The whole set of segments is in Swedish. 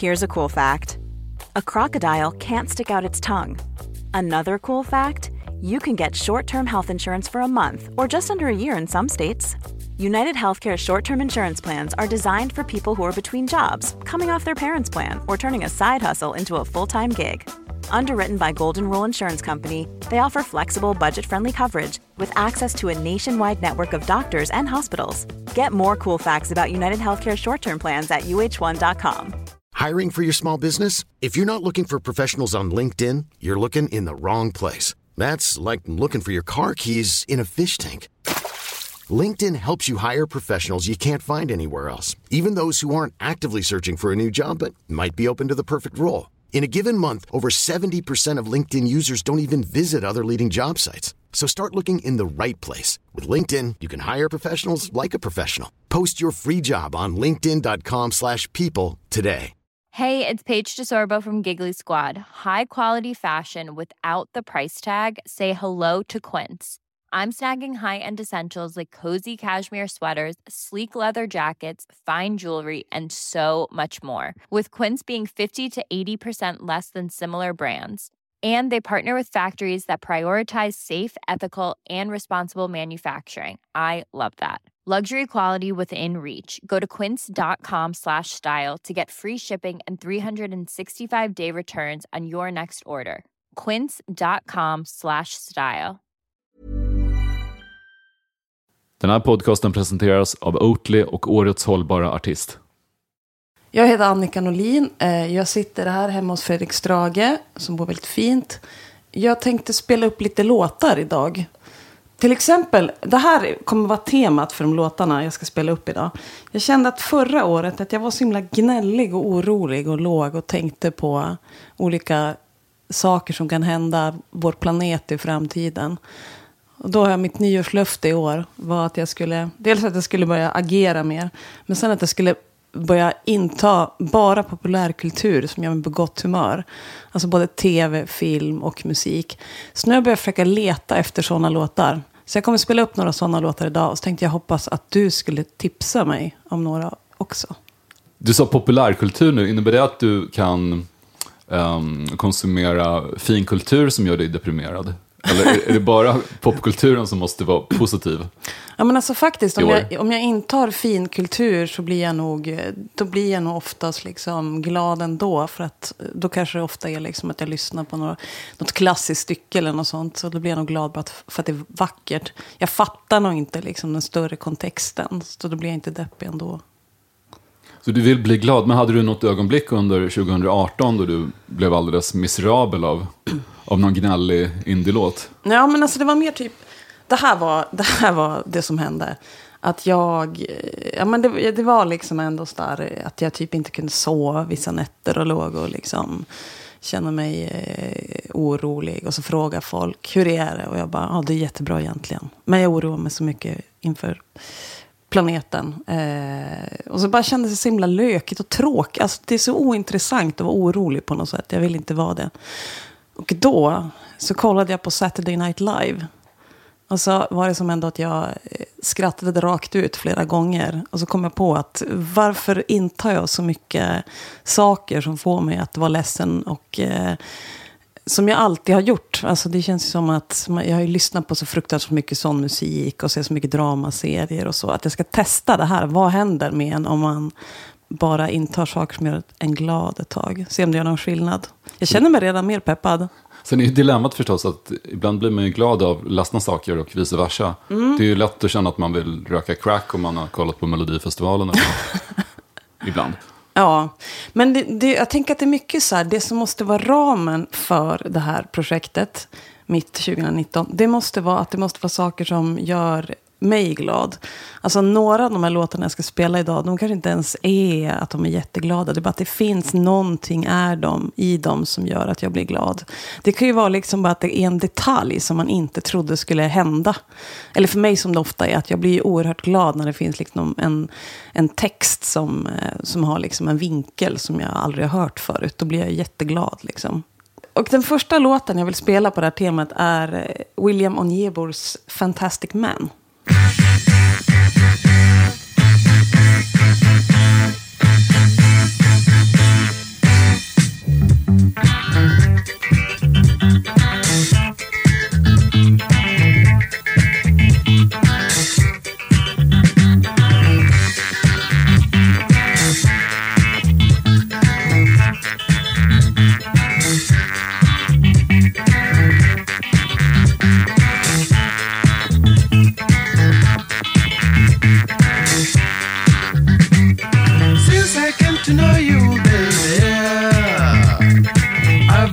Here's a cool fact. A crocodile can't stick out its tongue. Another cool fact, you can get short-term health insurance for a month or just under a year in some states. United Healthcare short-term insurance plans are designed for people who are between jobs, coming off their parents' plan, or turning a side hustle into a full-time gig. Underwritten by Golden Rule Insurance Company, they offer flexible, budget-friendly coverage with access to a nationwide network of doctors and hospitals. Get more cool facts about United Healthcare short-term plans at uh1.com. Hiring for your small business? If you're not looking for professionals on LinkedIn, you're looking in the wrong place. That's like looking for your car keys in a fish tank. LinkedIn helps you hire professionals you can't find anywhere else, even those who aren't actively searching for a new job but might be open to the perfect role. In a given month, over 70% of LinkedIn users don't even visit other leading job sites. So start looking in the right place. With LinkedIn, you can hire professionals like a professional. Post your free job on linkedin.com/people today. Hey, it's Paige DeSorbo from Giggly Squad. High quality fashion without the price tag. Say hello to Quince. I'm snagging high-end essentials like cozy cashmere sweaters, sleek leather jackets, fine jewelry, and so much more. With Quince being 50 to 80% less than similar brands. And they partner with factories that prioritize safe, ethical, and responsible manufacturing. I love that. Luxury quality within reach. Go to quince.com/style to get free shipping and 365-day returns on your next order. Quince.com/style. Den här podcasten presenteras av Oatly och årets hållbara artist. Jag heter Annika Norlin. Jag sitter här hemma hos Fredrik Strage som bor väldigt fint. Jag tänkte spela upp lite låtar idag. Till exempel, det här kommer vara temat för de låtarna jag ska spela upp idag. Jag kände att förra året att jag var så himla gnällig och orolig och låg och tänkte på olika saker som kan hända vår planet i framtiden. Och då har jag mitt nyårslöfte i år var att jag skulle, dels att jag skulle börja agera mer, men sen att jag skulle börja inta bara populärkultur som gör mig på gott humör. Alltså både tv, film och musik. Så nu har jag börjat försöka leta efter sådana låtar. Så jag kommer spela upp några sådana låtar idag. Och så tänkte jag hoppas att du skulle tipsa mig om några också. Du sa populärkultur nu. Innebär det att du kan konsumera fin kultur som gör dig deprimerad? Eller är det bara popkulturen som måste vara positiv? Ja, men alltså faktiskt, om jag intar fin kultur så blir jag nog oftast liksom glad ändå. För att då kanske det ofta är liksom att jag lyssnar på något klassiskt stycke eller något sånt. Så då blir jag nog glad för att det är vackert. Jag fattar nog inte liksom den större kontexten. Så då blir jag inte deppig ändå. Så du vill bli glad, men hade du något ögonblick under 2018 då du blev alldeles miserabel av någon gnällig indie-låt? Ja, men alltså det var mer typ, det här var det som hände. Att det var liksom ändå så där att jag typ inte kunde sova vissa nätter och låg och liksom kände mig orolig. Och så frågar folk, hur är det? Och jag bara, det är jättebra egentligen. Men jag oroar mig så mycket inför planeten. Och så bara kände det så himla lökigt och tråkigt. Alltså det är så ointressant att vara orolig på något sätt. Jag vill inte vara det. Och då så kollade jag på Saturday Night Live. Och så var det som ändå att jag skrattade rakt ut flera gånger. Och så kom jag på att varför intar jag så mycket saker som får mig att vara ledsen och som jag alltid har gjort. Alltså det känns som att jag har ju lyssnat på så fruktansvärt mycket sån musik och ser så mycket dramaserier och så. Att jag ska testa det här. Vad händer med en om man bara intar saker som gör en glad ett tag? Se om det gör någon skillnad. Jag känner mig redan mer peppad. Sen är ju dilemmat förstås att ibland blir man ju glad av ledsna saker och vice versa. Det är ju lätt att känna att man vill röka crack om man har kollat på Melodifestivalen eller ibland. Ja, men jag tänker att det är mycket så här, det som måste vara ramen för det här projektet mitt 2019, det måste vara saker som gör mig glad. Alltså några av de här låtarna jag ska spela idag, de kanske inte ens är att de är jätteglada. Det är bara att det finns någonting i dem som gör att jag blir glad. Det kan ju vara liksom bara att det är en detalj som man inte trodde skulle hända. Eller för mig som det ofta är, att jag blir oerhört glad när det finns liksom en text som har liksom en vinkel som jag aldrig har hört förut. Då blir jag jätteglad liksom. Och den första låten jag vill spela på det här temat är William Onyebors Fantastic Man.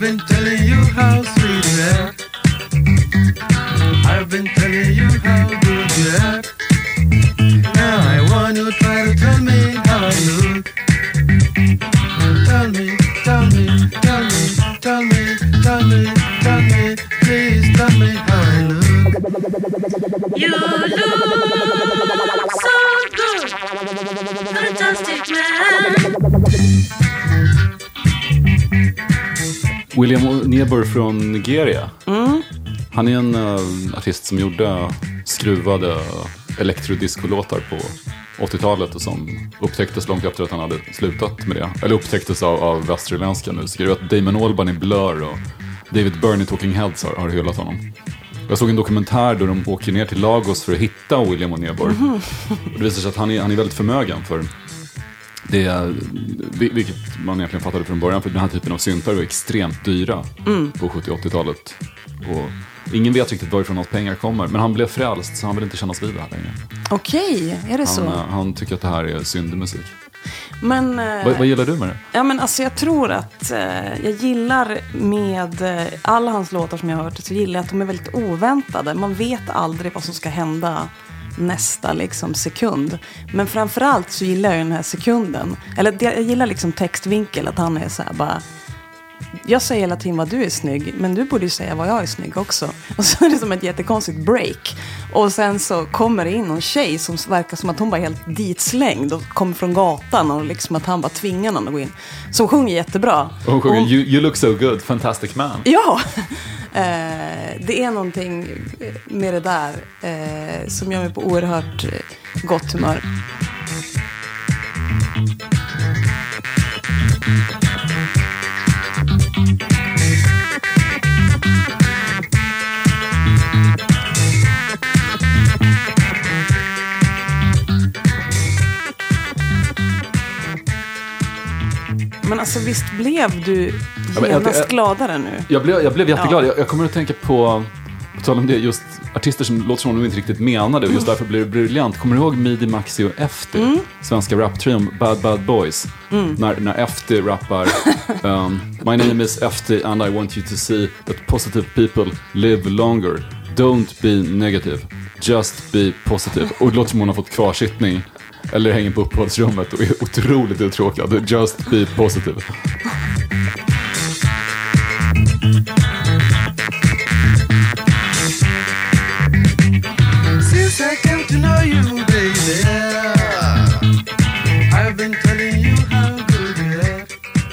been telling you how sweet you act. I've been telling you how good you act. Now I want you to try to tell me how I look. Tell me, tell me, tell me, tell me, tell me, tell me, please tell me how I look. You look so good, fantastic man. William Niebuhr från Nigeria. Han är en artist som gjorde skruvade elektrodisco-låtar på 80-talet och som upptäcktes långt efter att han hade slutat med det. Eller upptäcktes av västerländska musiker. Att Damon Albarn i Blur och David Byrne i Talking Heads har hyllat honom. Jag såg en dokumentär där de åker ner till Lagos för att hitta William Niebuhr. Det visar sig att han är väldigt förmögen för det, vilket man egentligen fattade från början, för den här typen av syntar var extremt dyra på 70-80-talet. Och ingen vet riktigt varifrån hans pengar kommer, men han blev frälst så han vill inte kännas vid det här längre. Okej, är det så? Han tycker att det här är syndemusik. Men, vad gillar du med det? Ja, men alltså jag tror att jag gillar med alla hans låtar som jag har hört, så gillar jag att de är väldigt oväntade. Man vet aldrig vad som ska hända nästa liksom sekund. Men framförallt så gillar jag den här sekunden. Eller jag gillar liksom textvinkel, att han är så här bara: jag säger hela tiden vad du är snygg, men du borde ju säga vad jag är snygg också. Och så är det som ett jättekonstigt break. Och sen så kommer det in någon tjej som verkar som att hon bara är helt ditslängd och kommer från gatan, och liksom att han bara tvingar någon att gå in. Som sjunger jättebra. Och hon sjunger you look so good, fantastic man. Ja, det är någonting med det där som gör mig på oerhört gott humör. Men alltså visst blev du genast gladare nu? Jag blev jätteglad. Jag kommer att tänka på tal om det, just artister som låter som de inte riktigt menade och just därför blir det briljant. Kommer du ihåg Midi, Maxi och Efti? Svenska raptrion Bad Boys. När Efti rappar My name is Efti and I want you to see that positive people live longer. Don't be negative. Just be positive. Och det låter som hon har fått kvarsittning eller hänger på uppehållsrummet och är otroligt uttråkad. Just be positive. Since I came to know you, baby, I've been telling you how good you are.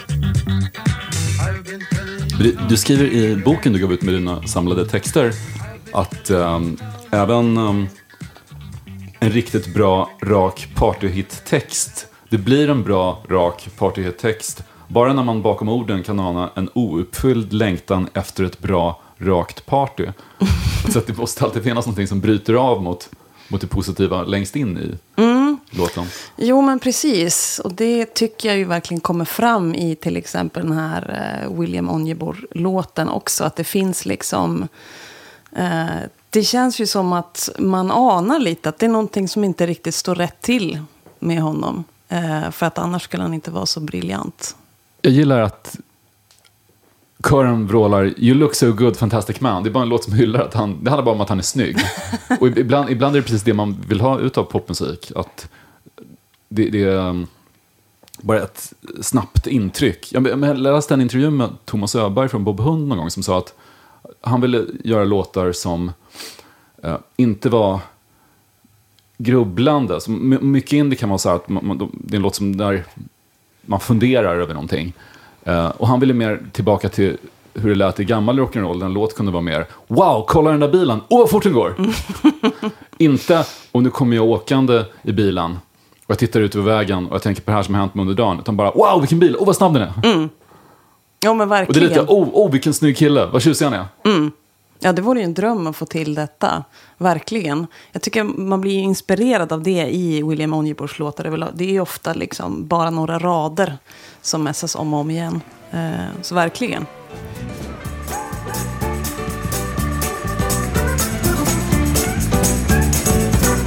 I've been telling you. Du skriver i boken du gav ut med dina samlade texter att även en riktigt bra, rak partyhit-text, det blir en bra, rak partyhit-text bara när man bakom orden kan ana en ouppfylld längtan efter ett bra, rakt party. Så att det måste alltid finnas någonting som bryter av mot det positiva längst in i låten. Jo, men precis. Och det tycker jag ju verkligen kommer fram i till exempel den här William Niebuhr-låten också. Att det finns liksom... det känns ju som att man anar lite att det är någonting som inte riktigt står rätt till med honom. För att annars skulle han inte vara så briljant. Jag gillar att kören vrålar You look so good, fantastic man. Det är bara en låt som hyllar att det handlar bara om att han är snygg. Och ibland är det precis det man vill ha ut av popmusik. Att det är bara ett snabbt intryck. Jag läste en intervju med Thomas Öberg från Bob Hund någon gång som sa att han ville göra låtar som inte var grubblande. Så mycket indie kan vara så här att det är en låt som där man funderar över någonting. Och han ville mer tillbaka till hur det lät i gammal rock'n'roll. Den låt kunde vara mer wow, kolla den där bilen, vad fort den går. Inte, och nu kommer jag åkande i bilen och jag tittar ut över vägen och jag tänker på det här som har hänt mig under dagen. Utan bara, wow, vilken bil, vad snabb den är. Ja, men verkligen. Och det är lite, vilken snygg kille, vad tjusig han är. Ja, det vore ju en dröm att få till detta. Verkligen. Jag tycker man blir inspirerad av det i William Niebuhrs låtar. Det är ju ofta liksom bara några rader som mässas om och om igen. Så verkligen.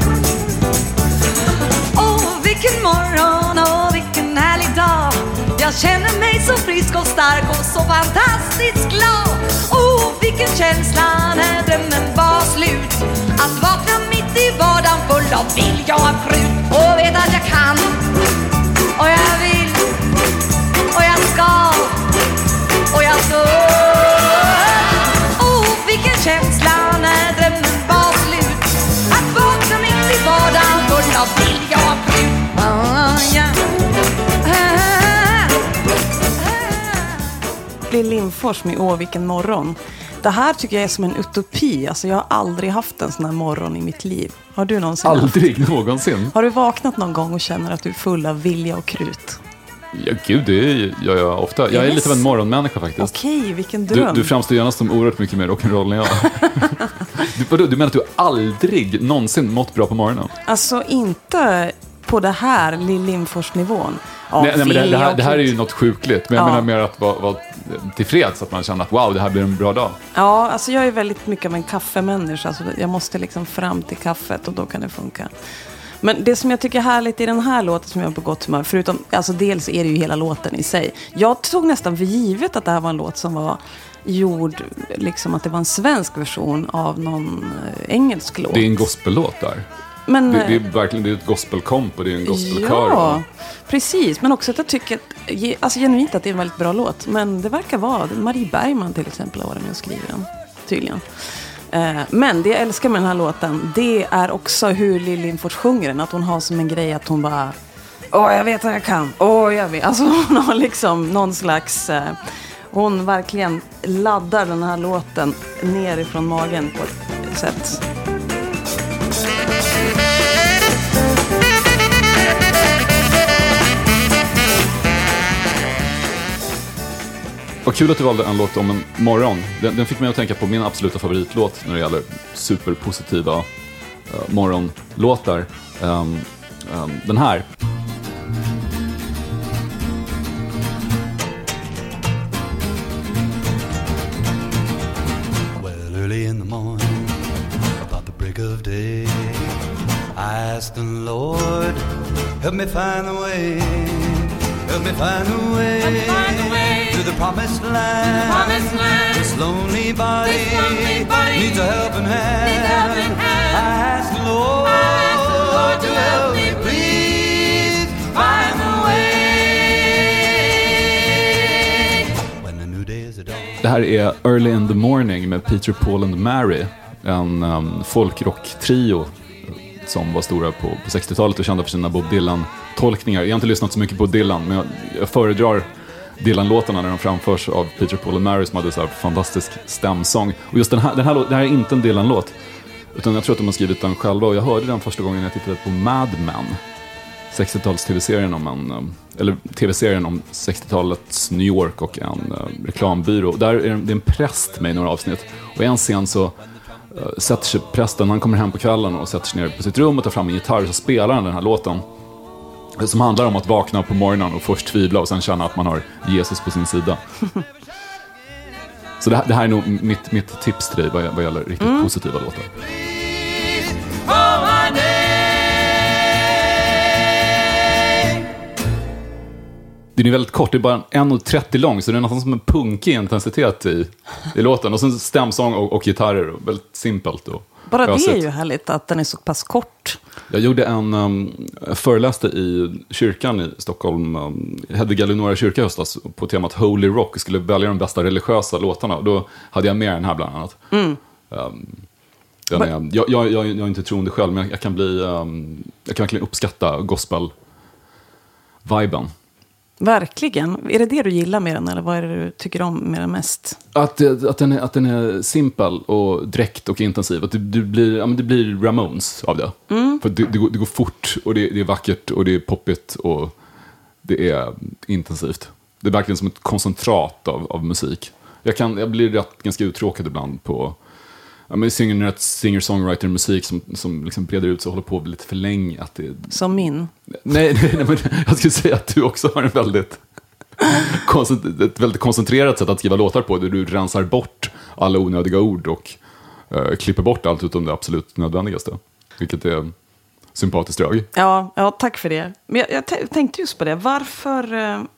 Vilken morgon och vilken härlig dag. Jag Jag känner mig så frisk och stark och så fantastiskt glad. Oh, vilken känsla när drömmen var slut. Att vakna mitt i vardagen full av vilja och krut. Och vet att jag kan, och jag vill, och jag ska, och jag ska. Oh, vilken känsla när drömmen var slut. Att vakna mitt i vardagen full av vilja och krut. Lill Lindfors med Åh, vilken morgon. Det här tycker jag är som en utopi. Alltså jag har aldrig haft en sån här morgon i mitt liv. Har du någonsin Aldrig haft? någonsin. Har du vaknat någon gång och känner att du är full av vilja och krut? Ja, gud, det gör jag ofta. Jag är lite av en morgonmänniska faktiskt. Okej, vilken dröm. Du framstår gärna som oerhört mycket mer rock'n'roll än jag. Du menar att du aldrig någonsin mått bra på morgonen? Alltså inte på det här Lill Lindfors-nivån. Nej, men det här är ju något sjukligt. Men jag menar mer att vara tillfreds, att man känner att wow, det här blir en bra dag. Ja, alltså jag är väldigt mycket av en kaffemänniska. Alltså jag måste liksom fram till kaffet och då kan det funka. Men det som jag tycker är härligt i den här låten som jag är på gott humör, förutom, alltså dels är det ju hela låten i sig. Jag tog nästan för givet att det här var en låt som var gjord, liksom att det var en svensk version av någon engelsk låt. Det är en gospellåt där. Men, det är verkligen, det är ett gospelkomp och det är en gospelkör. Ja, precis. Men också att jag tycker alltså genuint att det är en väldigt bra låt. Men det verkar vara, Marie Bergman till exempel har varit med och skrivit den, tydligen. Men det jag älskar med den här låten, det är också hur Lill Lindfors sjunger den. Att hon har som en grej att hon bara, jag vet vad jag kan. Jag vet. Alltså hon har liksom någon slags, hon verkligen laddar den här låten nerifrån magen på ett sätt. Vad kul att du valde en låt om en morgon. Den fick mig att tänka på min absoluta favoritlåt när det gäller superpositiva morgonlåtar. Den här. Well, early in the morning, about the break of day, I asked the Lord, help me find the way. Help me find a way, to the promised land. This lonely body needs a helping hand. I ask the Lord to help me, please find the way. When the new day is a dawn. Det här är Early in the Morning med Peter, Paul and Mary. En folkrock-trio som var stora på 60-talet och kända för sina Bob Dylan-tolkningar. Jag har inte lyssnat så mycket på Dylan, men jag föredrar Dylan-låtarna när de framförs av Peter, Paul and Mary som hade så här fantastisk stämsång. Och just det här är inte en Dylan-låt, utan jag tror att de har skrivit den själva. Och jag hörde den första gången jag tittade på Mad Men, 60-tals tv-serien tv-serien om 60-talets New York och en reklambyrå. Där är det en präst med i några avsnitt. Och i en scen så sätter sig prästen, han kommer hem på kvällen och sätter sig ner på sitt rum och tar fram en gitarr och så spelar han den här låten som handlar om att vakna på morgonen och först tvivla och sen känna att man har Jesus på sin sida. Så det här är nog mitt tips till dig vad gäller riktigt positiva låtar. Den är väldigt kort, det är bara 1:30 lång, så det är nästan som en punkig intensitet i låten. Och sen stämsång och gitarrer, och väldigt simpelt. Och bara det är ju härligt att den är så pass kort. Jag gjorde föreläste i kyrkan i Stockholm, Hedvig Eleonora kyrka höstas, på temat Holy Rock. Jag skulle välja de bästa religiösa låtarna. Då hade jag med den här bland annat. Jag är inte troende själv, men jag kan verkligen uppskatta gospel-viben. Verkligen. Är det du gillar med den, eller vad är det du tycker om med den mest? Att den är simpel och direkt och intensiv. Att det blir Ramones av det. För det går fort och det är vackert och det är poppigt och det är intensivt. Det är verkligen som ett koncentrat av musik. Jag blir ganska uttråkad ibland på singer-songwriter-musik som liksom breder ut sig och håller på lite för länge. Som min? Nej, men jag skulle säga att du också har ett väldigt koncentrerat sätt att skriva låtar på. Där du rensar bort alla onödiga ord och klipper bort allt utom det absolut nödvändigaste. Vilket är sympatiskt drag. Ja, tack för det. Men jag tänkte just på det. Varför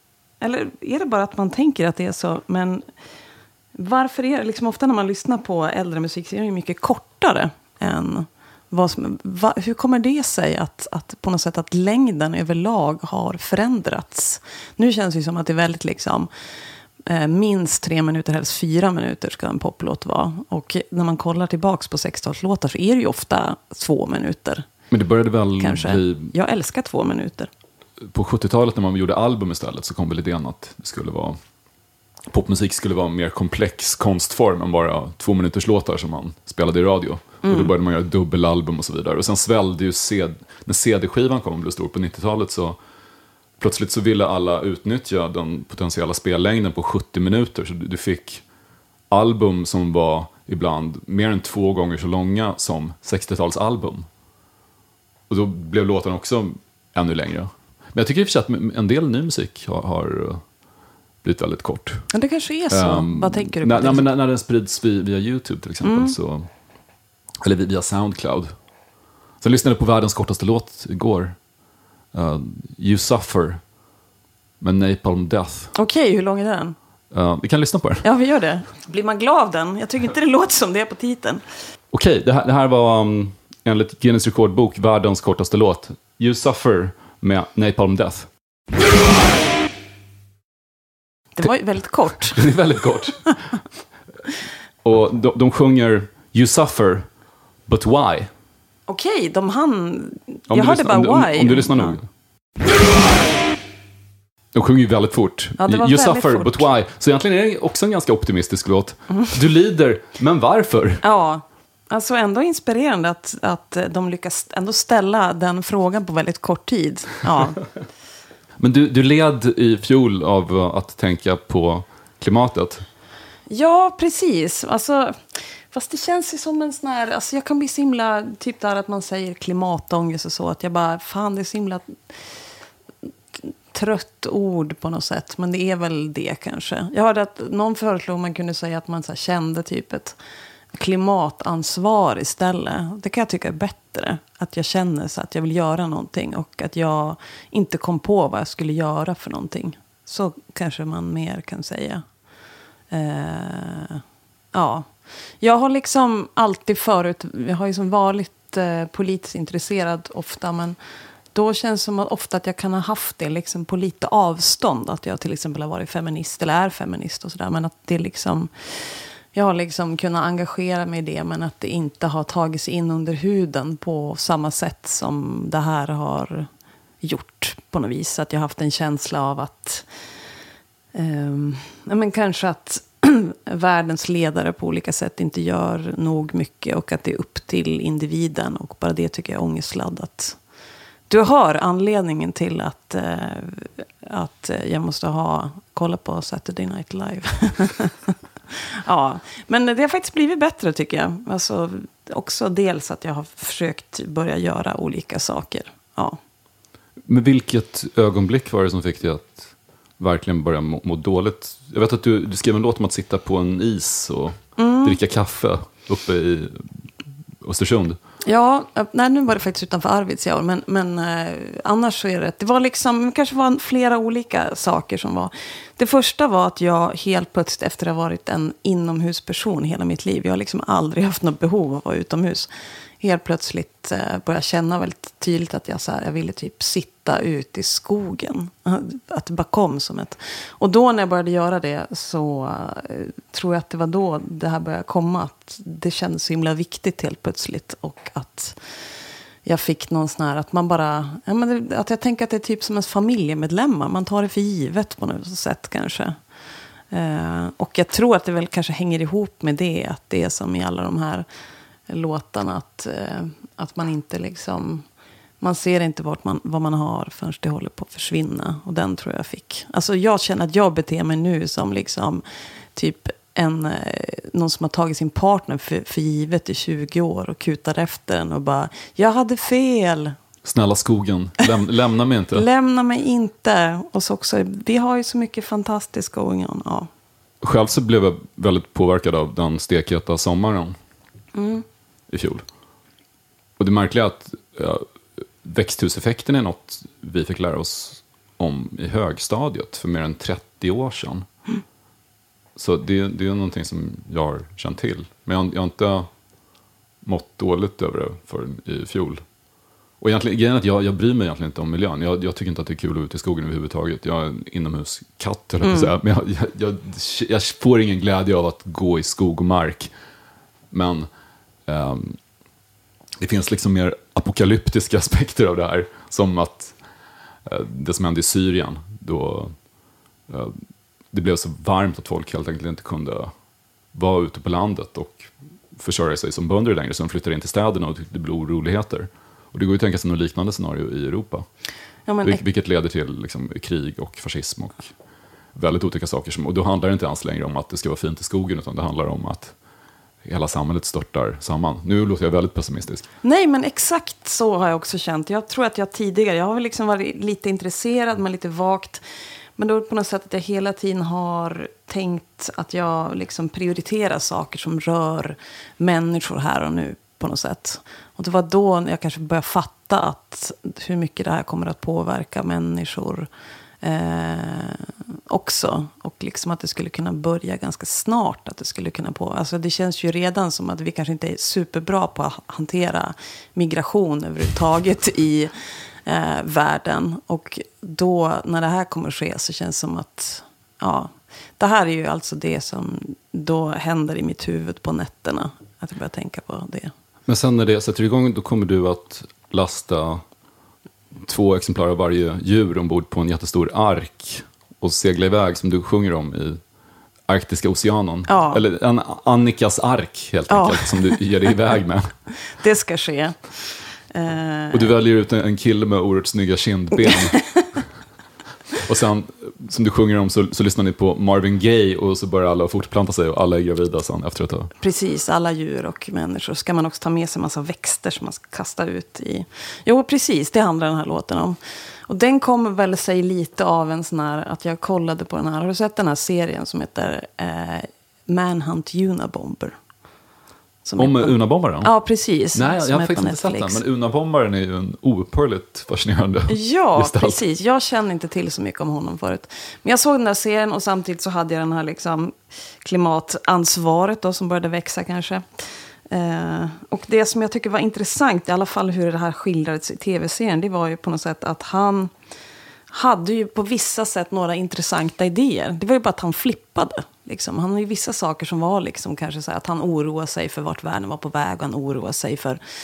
eller är det bara att man tänker att det är så? Men varför är det liksom ofta när man lyssnar på äldre musik så är det ju mycket kortare än hur kommer det sig att på något sätt att längden överlag har förändrats? Nu känns det som att det är väldigt liksom minst 3 minuter, helst 4 minuter ska en poplåt vara. Och när man kollar tillbaks på 60-talslåtar så är det ju ofta 2 minuter. Men det började väl kanske. Jag älskar 2 minuter. På 70-talet när man gjorde album istället så kom väl idén att det skulle vara popmusik skulle vara en mer komplex konstform än bara 2 minuters låtar som man spelade i radio. Och då började man göra dubbelalbum och så vidare. Och sen svällde ju när CD-skivan kom och blev stor på 90-talet så plötsligt så ville alla utnyttja den potentiella spellängden på 70 minuter. Så du fick album som var ibland mer än 2 gånger så långa som 60-talsalbum. Och då blev låten också ännu längre. Men jag tycker i och för sig att en del ny musik har blivit väldigt kort. Men det kanske är så. Vad tänker du på? När den sprids via YouTube till exempel. Så, eller via Soundcloud. Sen lyssnade jag på världens kortaste låt igår. You Suffer med Napalm Death. Okej, hur lång är den? Vi kan lyssna på den. Ja, vi gör det. Blir man glad av den? Jag tycker inte det låter som det är på titeln. Okej, det här var enligt Guinness rekordbok världens kortaste låt. You Suffer med Napalm Death. Det var ju väldigt kort. Det är väldigt kort. Och de sjunger You Suffer, but why? Okej, jag hörde bara why. Om du lyssnar nog. De sjunger ju väldigt fort. Ja, det var You väldigt Suffer, fort. but why? Så egentligen är det också en ganska optimistisk låt. Du lider, men varför? Ja, alltså ändå inspirerande att de lyckas ändå ställa den frågan på väldigt kort tid. Ja. Men du led i fjol av att tänka på klimatet. Ja, precis. Alltså, fast det känns ju som en sån här... Alltså jag kan bli så himla... Typ där att man säger klimatångest och så. Att jag bara... Fan, det är så himla trött ord på något sätt. Men det är väl det kanske. Jag hörde att någon föreslog man kunde säga att man så här kände typ ett klimatansvar istället. Det kan jag tycka är bättre. Att jag känner så att jag vill göra någonting. Och att jag inte kom på vad jag skulle göra för någonting. Så kanske man mer kan säga. Ja. Jag har liksom alltid förut... Jag har ju som varit politiskt intresserad ofta. Men då känns det som att ofta att jag kan ha haft det liksom på lite avstånd. Att jag till exempel har varit feminist eller är feminist och sådär. Men att det liksom... Jag har liksom kunnat engagera mig i det, men att det inte har tagits in under huden på samma sätt som det här har gjort på något vis. Att jag har haft en känsla av att men kanske att världens ledare på olika sätt inte gör nog mycket och att det är upp till individen, och bara det tycker jag är ångestladdat. Du hör anledningen till att jag måste kolla på Saturday Night Live. Ja, men det har faktiskt blivit bättre tycker jag. Alltså, också dels att jag har försökt börja göra olika saker. Ja. Men vilket ögonblick var det som fick dig att verkligen börja må dåligt? Jag vet att du skrev en låt om att sitta på en is och dricka kaffe uppe i Östersund. Ja, nej, nu var det faktiskt utanför Arvidsjaur, men annars så är det var liksom, kanske var flera olika saker som var. Det första var att jag helt plötsligt efter att ha varit en inomhusperson hela mitt liv, jag har liksom aldrig haft något behov av att vara utomhus, helt plötsligt började känna väldigt tydligt att jag ville typ sitta ut i skogen. Att det bara kom som ett... Och då när jag började göra det så tror jag att det var då det här började komma. Att det kändes så himla viktigt helt plötsligt. Och att jag fick någon sån här... Att man bara... Ja, men att jag tänker att det är typ som en familjemedlemmar. Man tar det för givet på något sätt kanske. Och jag tror att det väl kanske hänger ihop med det. Att det är som i alla de här låtarna att man inte liksom, man ser inte vad man har förrän det håller på att försvinna, och den tror jag fick. Alltså jag känner att jag beter mig nu som liksom typ någon som har tagit sin partner för givet i 20 år och kutar efter den och bara, jag hade fel. Snälla skogen, lämna mig inte. Lämna mig inte. Och så också, vi har ju så mycket fantastiska ungar. Ja. Själv så blev jag väldigt påverkad av den stekheta sommaren i fjol. Och det märkliga är att växthuseffekten är något vi fick lära oss om i högstadiet för mer än 30 år sedan. Så det är någonting som jag har känt till. Men jag har inte mått dåligt över det förrän i fjol. Och egentligen att jag bryr mig egentligen inte om miljön. Jag tycker inte att det är kul att vara ute i skogen överhuvudtaget. Jag är en inomhuskatt, eller säga. Men jag får ingen glädje av att gå i skog och mark. Men det finns liksom mer apokalyptiska aspekter av det här. Som att det som hände i Syrien, då det blev så varmt att folk helt enkelt inte kunde vara ute på landet och försörja sig som bönder längre, så de flyttade in till städerna och det blev oroligheter. Och det går ju att tänka sig något liknande scenario i Europa. Ja, vilket leder till liksom, krig och fascism och väldigt otäcka saker. Och då handlar det inte ens längre om att det ska vara fint i skogen, utan det handlar om att hela samhället störtar samman. Nu låter jag väldigt pessimistisk. Nej, men exakt så har jag också känt. Jag tror att jag har väl liksom varit lite intresserad, men lite vagt. Men då på något sätt att jag hela tiden har tänkt att jag liksom prioriterar saker som rör människor här och nu på något sätt. Och det var då jag kanske började fatta att hur mycket det här kommer att påverka människor också. Och liksom att det skulle kunna börja ganska snart. Att det skulle kunna alltså det känns ju redan som att vi kanske inte är superbra på att hantera migration överhuvudtaget i världen. Och då när det här kommer att ske så känns det som att det här är ju alltså det som då händer i mitt huvud på nätterna. Att jag börjar tänka på det. Men sen när det sätter igång, då kommer du att lasta 2 exemplar av varje djur ombord på en jättestor ark och segla iväg, som du sjunger om i Arktiska oceanen. Ja. Eller en Annikas ark helt enkelt, som du ger dig iväg med. Det ska ske. Och du väljer ut en kille med oerhört snygga kindben. Och sen, som du sjunger om, så lyssnar ni på Marvin Gaye och så börjar alla fortplanta sig och alla är gravida sen efter ett tag. Precis, alla djur och människor. Ska man också ta med sig en massa växter som man ska kasta ut i. Jo, precis, det handlar den här låten om. Och den kommer väl sig lite av en sån här, att jag kollade på den här. Har du sett den här serien som heter Manhunt Unabomber? Om Unabombaren? Ja, precis. Nej, jag har faktiskt inte sett den. Men Unabombaren är ju en oupphörligt fascinerande gestalt. Precis. Jag känner inte till så mycket om honom förut. Men jag såg den där serien och samtidigt så hade jag den här liksom klimatansvaret då, som började växa kanske. Och det som jag tycker var intressant, i alla fall hur det här skildrades i tv-serien, det var ju på något sätt att han hade ju på vissa sätt några intressanta idéer. Det var ju bara att han flippade. Liksom. Han hade ju vissa saker som var liksom, kanske så här, att han oroade sig för vart världen var på väg. Och han oroade sig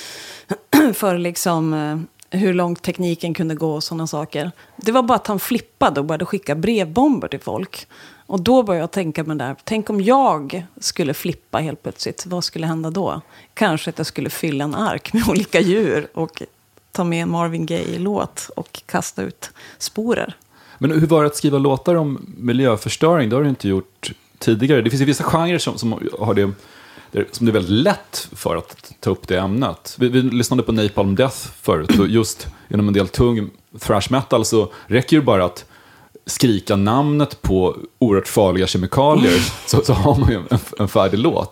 för liksom, hur långt tekniken kunde gå och sådana saker. Det var bara att han flippade och började skicka brevbomber till folk. Och då började jag tänka med det där. Tänk om jag skulle flippa helt plötsligt. Vad skulle hända då? Kanske att jag skulle fylla en ark med olika djur och ta med en Marvin Gaye-låt och kasta ut sporer. Men hur var det att skriva låtar om miljöförstöring? Det har du inte gjort tidigare. Det finns ju vissa genrer som har det, som det är väldigt lätt för att ta upp det ämnet. Vi lyssnade på Napalm Death förut, och just genom en del tung thrash metal så räcker ju bara att skrika namnet på oerhört farliga kemikalier så har man ju en färdig låt.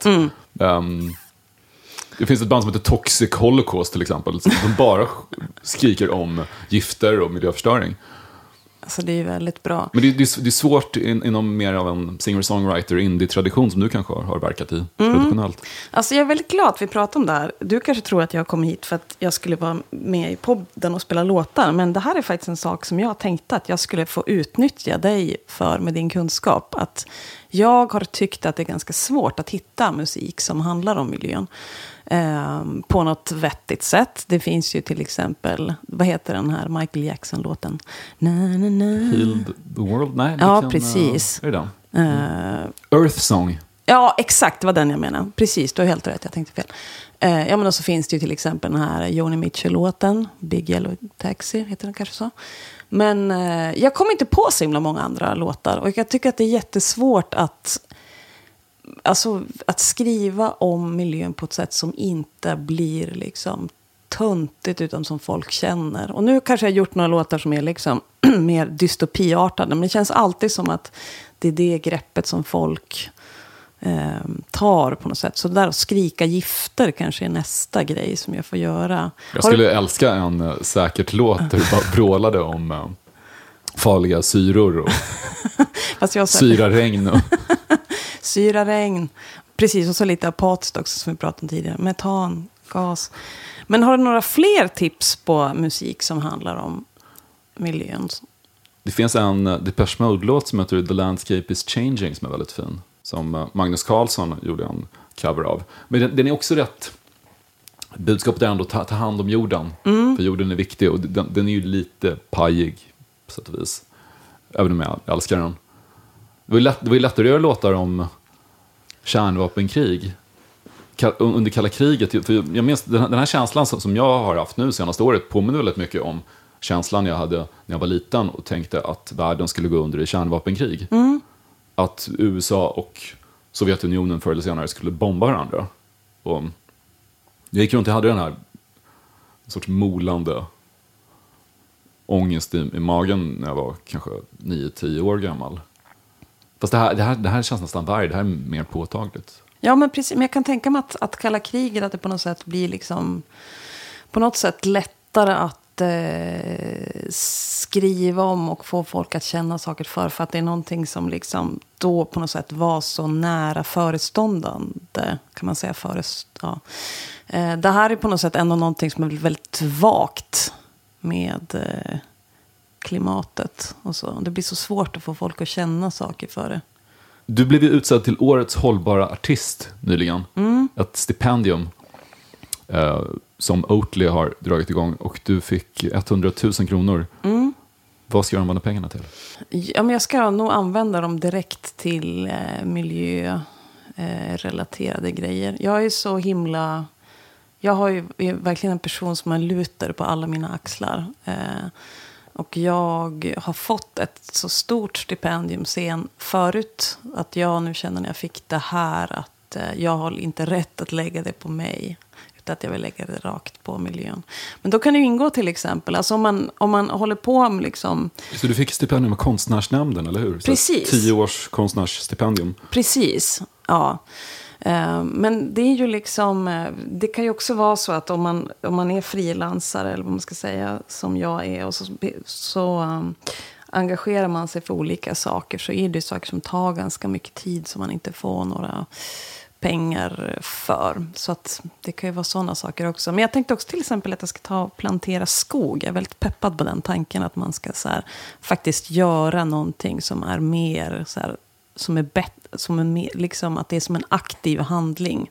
Det finns ett band som heter Toxic Holocaust till exempel, som bara skriker om gifter och miljöförstöring. Alltså det är väldigt bra. Men det är svårt inom mer av en singer-songwriter indie-tradition som du kanske har verkat i traditionellt. Alltså jag är väldigt glad att vi pratar om det här. Du kanske tror att jag kom hit för att jag skulle vara med i podden och spela låtar. Men det här är faktiskt en sak som jag tänkte att jag skulle få utnyttja dig för med din kunskap. Att jag har tyckt att det är ganska svårt att hitta musik som handlar om miljön. På något vettigt sätt. Det finns ju till exempel, vad heter den här Michael Jackson-låten? Heal the World? Nej, ja, precis. Är det Earth Song. Ja, exakt, det var den jag menade. Precis, du har helt rätt, jag tänkte fel. Ja, men så finns det ju till exempel den här Joni Mitchell-låten, Big Yellow Taxi, heter den kanske så. Men jag kom inte på så himla många andra låtar. Och jag tycker att det är jättesvårt att skriva om miljön på ett sätt som inte blir liksom töntigt utan som folk känner. Och nu kanske jag har gjort några låtar som är liksom mer dystopiartade, men det känns alltid som att det är det greppet som folk tar på något sätt. Så där att skrika gifter kanske är nästa grej som jag får göra. Jag skulle älska en säkert låt där du bara brålade om farliga syror och Fast jag syraregn. Och... syraregn. Precis, och så lite apatiskt också som vi pratade om tidigare. Metan, gas. Men har du några fler tips på musik som handlar om miljön? Det finns en Depeche Mode-låt som heter The Landscape is Changing som är väldigt fin. Som Magnus Carlsson gjorde en cover av. Men den är också rätt... Budskapet är ändå ta hand om jorden. För jorden är viktig och den är ju lite pajig på sätt och vis. Även om jag älskar den. Det var ju lättare att göra låtar om kärnvapenkrig under kalla kriget. För jag minns den här känslan som jag har haft nu senaste året påminner väldigt mycket om känslan jag hade när jag var liten och tänkte att världen skulle gå under i kärnvapenkrig. Att USA och Sovjetunionen förr eller senare skulle bomba varandra. Och jag gick runt och hade den här sorts molande ångest i magen när jag var kanske 9-10 år gammal. Fast det här känns nästan värre, det här är mer påtagligt. Ja, men precis. Men jag kan tänka mig att kalla kriget, att det på något sätt blir liksom på något sätt lättare att skriva om och få folk att känna saker för att det är någonting som liksom då på något sätt var så nära föreståndande, kan man säga. Det här är på något sätt ändå någonting som är väldigt vagt med klimatet och så. Det blir så svårt att få folk att känna saker för det. Du blev ju utsedd till årets hållbara artist nyligen. Ett stipendium som Oatly har dragit igång. Och du fick 100 000 kronor. Vad ska du använda pengarna till? Ja, men jag ska nog använda dem direkt till miljörelaterade grejer. Jag är så himla... Jag är verkligen en person som har luter på alla mina axlar. Och jag har fått ett så stort stipendium sen förut att jag nu känner när jag fick det här att jag har inte rätt att lägga det på mig, utan att jag vill lägga det rakt på miljön. Men då kan det ju ingå till exempel, alltså om man håller på med liksom... Så du fick stipendium med Konstnärsnämnden, eller hur? Precis. 10 års konstnärsstipendium. Precis, ja. Men det är ju liksom, det kan ju också vara så att om man är frilansare eller vad man ska säga som jag är och så engagerar man sig för olika saker, så är det saker som tar ganska mycket tid som man inte får några pengar för. Så att det kan ju vara sådana saker också. Men jag tänkte också till exempel att jag ska ta och plantera skog. Jag är väldigt peppad på den tanken att man ska så här, faktiskt göra någonting som är mer så här, som är bättre, som en, liksom att det är som en aktiv handling.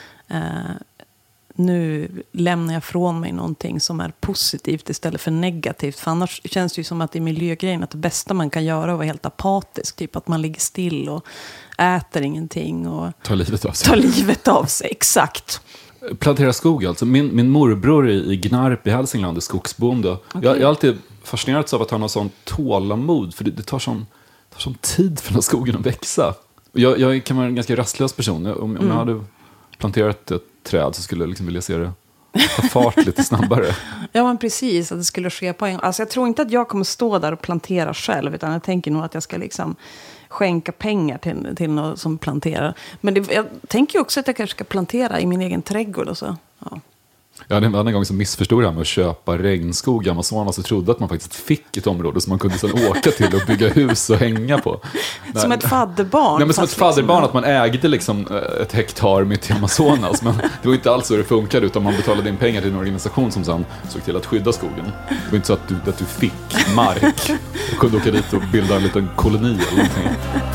Nu lämnar jag från mig någonting som är positivt istället för negativt. För annars känns det ju som att i miljögrejen att det bästa man kan göra är att vara helt apatisk. Typ att man ligger still och äter ingenting. Och tar livet av sig. Tar livet av sig, exakt. Plantera skog alltså. Min morbror i Gnarp i Hälsingland är skogsbonde. Okay. Jag har alltid fascinerats av att han har sån tålamod. För det tar sån tid för den skogen att växa. Jag kan vara en ganska rastlös person. Om jag hade planterat ett träd så skulle jag liksom vilja se det ta fart lite snabbare. Ja, men precis. Att det skulle ske på en... Alltså jag tror inte att jag kommer stå där och plantera själv. Utan jag tänker nog att jag ska liksom skänka pengar till någon som planterar. Men jag tänker också att jag kanske ska plantera i min egen trädgård och så. Ja. Ja, det var en gång som missförstod jag med att köpa regnskog i Amazonas och trodde att man faktiskt fick ett område som man kunde sedan åka till och bygga hus och hänga på. Som ett fadderbarn. Nej, men som ett fadderbarn, att man ägde liksom ett hektar mitt i Amazonas. Men det var inte alls så det funkade, utan man betalade in pengar till en organisation som sedan såg till att skydda skogen. Det var inte så att du fick mark och kunde åka dit och bilda en liten koloni eller någonting.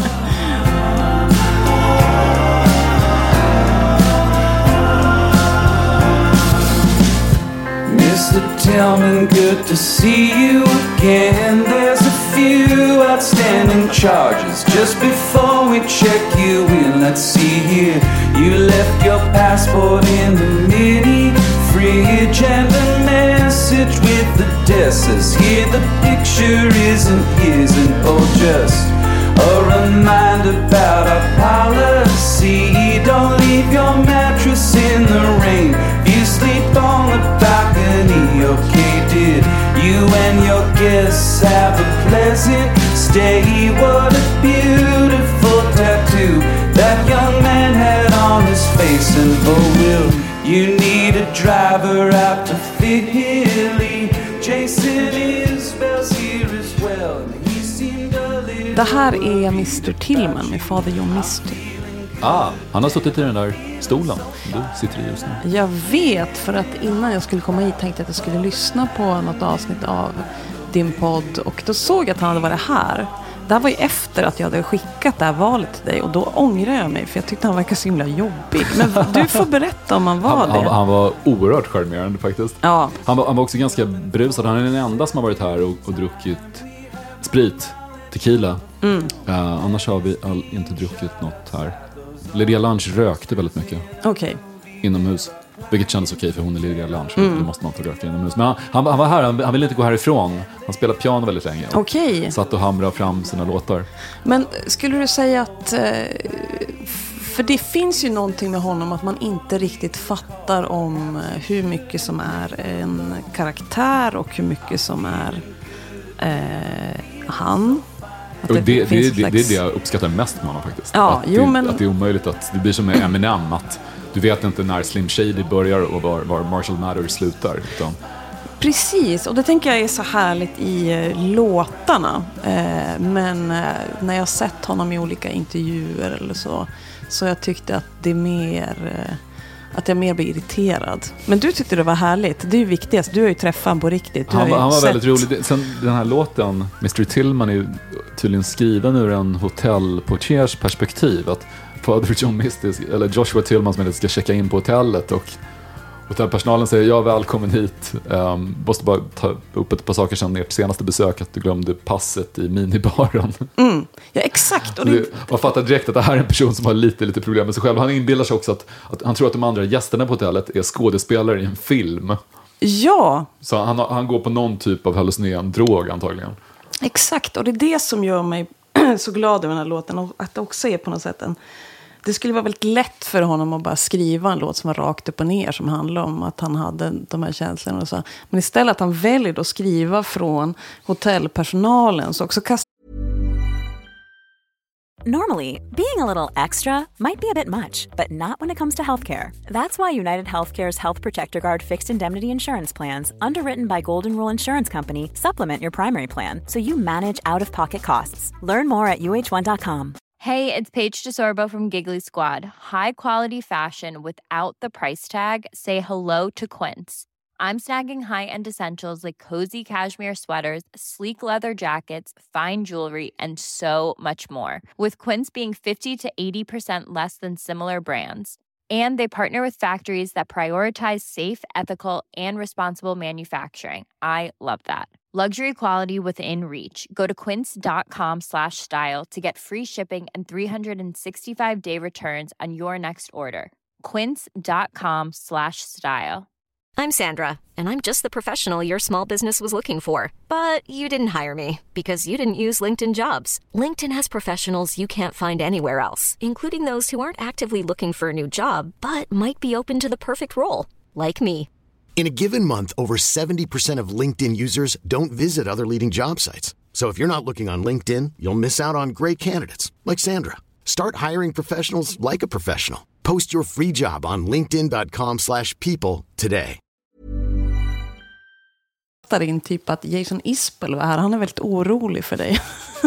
Mr. Tillman, good to see you again. There's a few outstanding charges. Just before we check you in, let's see here. You left your passport in the mini fridge and a message with the desk says here the picture isn't oh, just a reminder about our policy. Don't leave your mattress in the rain. You sleep on the balcony, okay, did you and your guests have a pleasant stay? What a beautiful tattoo that young man had on his face. And oh, will you need a driver out to Philly? Jason Isbell's here as well. Det här är Mr. Tillman med Father John Misty. Han har suttit i den där stolen du sitter i just nu. Jag vet, för att innan jag skulle komma hit tänkte jag att jag skulle lyssna på något avsnitt av din podd. Och då såg jag att han hade varit här. Det här var ju efter att jag hade skickat det här valet till dig. Och då ångrar jag mig, för jag tyckte han verkade så himla jobbig. Men du får berätta om han var det. Han var oerhört charmerande faktiskt. Ja. Han var också ganska brusad. Han är den enda som har varit här och druckit sprit, tequila. Annars har vi inte druckit något här. Lydia Lunch rökte väldigt mycket. Okej. Inomhus. Vilket kändes okej, för hon är Lydia Lunch. Då måste man få röka inomhus. Men han var här, han ville inte gå härifrån. Han spelade piano väldigt länge. Okej. Satt och hamrade fram sina låtar. Men skulle du säga att... För det finns ju någonting med honom att man inte riktigt fattar om hur mycket som är en karaktär och hur mycket som är han. Och det är det jag uppskattar mest med honom faktiskt. Ja, att det är omöjligt att det blir som med Eminem, att du vet inte när Slim Shady börjar och var Marshall Mathers slutar. Utan... Precis, och det tänker jag är så härligt i låtarna. Men när jag sett honom i olika intervjuer eller så jag tyckte att det är mer... Att jag mer blir irriterad. Men du tyckte det var härligt. Det är ju viktigast. Du har ju träffat honom på riktigt. Han var väldigt rolig. Sen den här låten, Mr. Tillman, är tydligen skriven ur en hotellportiers perspektiv. Att Father John Misty, eller Joshua Tillman som ska checka in på hotellet, och hotellpersonalen säger: ja, välkommen hit. Måste bara ta upp ett par saker sedan ert senaste besök, att du glömde passet i minibaren. Ja, exakt. Och man fattar direkt att det här är en person som har lite problem med sig själv. Han inbillar sig också att han tror att de andra gästerna på hotellet är skådespelare i en film. Ja. Så han går på någon typ av hallucinogen drog antagligen. Exakt, och det är det som gör mig så glad över den här låten. Och att det också är på något sätt det skulle vara väldigt lätt för honom att bara skriva en låt som var rakt upp och ner, som handlar om att han hade de här känslorna och så. Men istället att han väljer att skriva från hotellpersonalen, så också Normally, being a little extra might be a bit much, but not when it comes to healthcare. That's why United Healthcare's Health Protector Guard fixed indemnity insurance plans, underwritten by Golden Rule Insurance Company, supplement your primary plan so you manage out-of-pocket costs. Learn more at uh1.com. Hey, it's Paige DeSorbo from Giggly Squad. High quality fashion without the price tag. Say hello to Quince. I'm snagging high-end essentials like cozy cashmere sweaters, sleek leather jackets, fine jewelry, and so much more. With Quince being 50 to 80% less than similar brands. And they partner with factories that prioritize safe, ethical, and responsible manufacturing. I love that. Luxury quality within reach. Go to quince.com/style to get free shipping and 365-day returns on your next order. Quince.com/style. I'm Sandra, and I'm just the professional your small business was looking for. But you didn't hire me because you didn't use LinkedIn Jobs. LinkedIn has professionals you can't find anywhere else, including those who aren't actively looking for a new job, but might be open to the perfect role, like me. In a given month, over 70% of LinkedIn users don't visit other leading job sites. So if you're not looking on LinkedIn, you'll miss out on great candidates like Sandra. Start hiring professionals like a professional. Post your free job on linkedin.com/people today. In typ att Jason Isbell var här. Han är väldigt orolig för dig.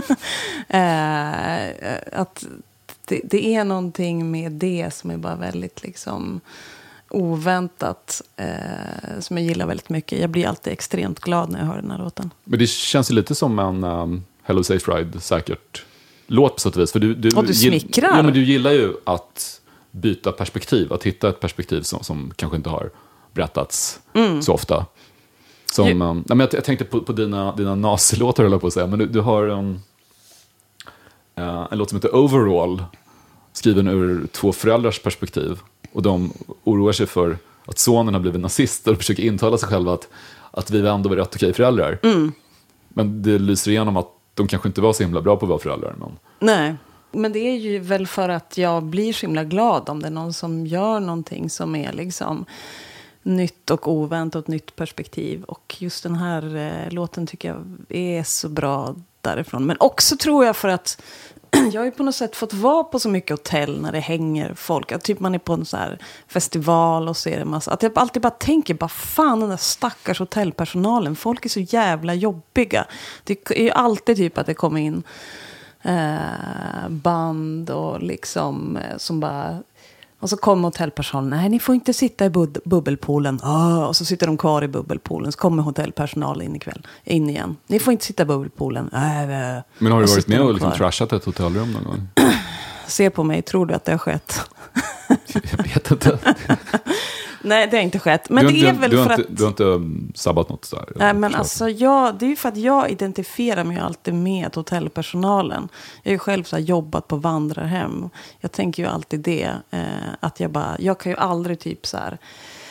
Att det är någonting med det som är bara väldigt liksom oväntat, som jag gillar väldigt mycket. Jag blir alltid extremt glad när jag hör den här låten. Men det känns ju lite som en Hello Safe Ride säkert låt på sätt och vis. För du smickrar. Ja, men du gillar ju att byta perspektiv. Att hitta ett perspektiv som kanske inte har berättats så ofta. Som, men jag tänkte på dina nazilåtar, höll jag på att säga. Men du har en låt som heter Overall, skriven ur två föräldrars perspektiv. Och de oroar sig för att sonen har blivit nazist och försöker intala sig själva att vi ändå var rätt okej föräldrar. Men det lyser igenom att de kanske inte var så himla bra på att vara föräldrar. Men... Nej, men det är ju väl för att jag blir så himla glad om det är någon som gör någonting som är liksom nytt och oväntat, ett nytt perspektiv. Och just den här låten tycker jag är så bra därifrån. Men också tror jag för att jag har ju på något sätt fått vara på så mycket hotell när det hänger folk. Att typ man är på en så här festival och ser en massa. Att jag alltid bara tänker, fan den där stackars hotellpersonalen. Folk är så jävla jobbiga. Det är ju alltid typ att det kommer in band och liksom som bara... Och så kommer hotellpersonalen. Nej, ni får inte sitta i bubbelpoolen. Och så sitter de kvar i bubbelpoolen. Så kommer hotellpersonalen in igen. Ni får inte sitta i bubbelpoolen. Men har du varit med och liksom trashat ett hotellrum någon gång? Se på mig, tror du att det har skett? Jag vet inte. Nej, det har inte skett. Men det är väl för att... Du har inte sabbat något där? Nej, men alltså det är ju för att jag identifierar mig alltid med hotellpersonalen. Jag har ju själv så här jobbat på vandrarhem. Jag tänker ju alltid det. Att jag kan ju aldrig typ så här...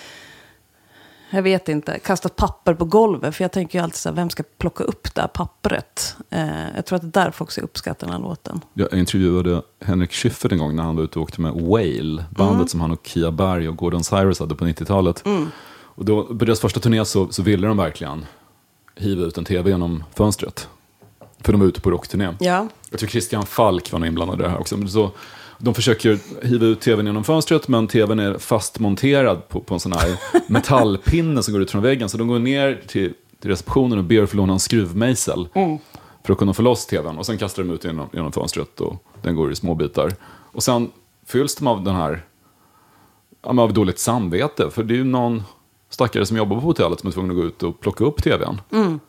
Jag vet inte, kasta papper på golvet. För jag tänker ju alltid så här, vem ska plocka upp det här pappret? Jag tror att det är därför också uppskattar den här låten. Jag intervjuade Henrik Schyffert en gång när han var ute och åkte med Whale. Bandet som han och Kia Berg och Gordon Cyrus hade på 90-talet. Och då, på deras första turné så ville de verkligen hiva ut en tv genom fönstret. För de var ute på rockturné. Ja. Jag tror Christian Falk var nog inblandad i det här också. Men så, de försöker hiva ut tvn genom fönstret, men tvn är fastmonterad på en sån här metallpinne som går ut från väggen. Så de går ner till receptionen och ber för låna en skruvmejsel för att kunna få loss tvn. Och sen kastar de ut genom fönstret och den går i små bitar. Och sen fylls de av den här av dåligt samvete. För det är ju någon stackare som jobbar på hotellet som är tvungen att gå ut och plocka upp tvn.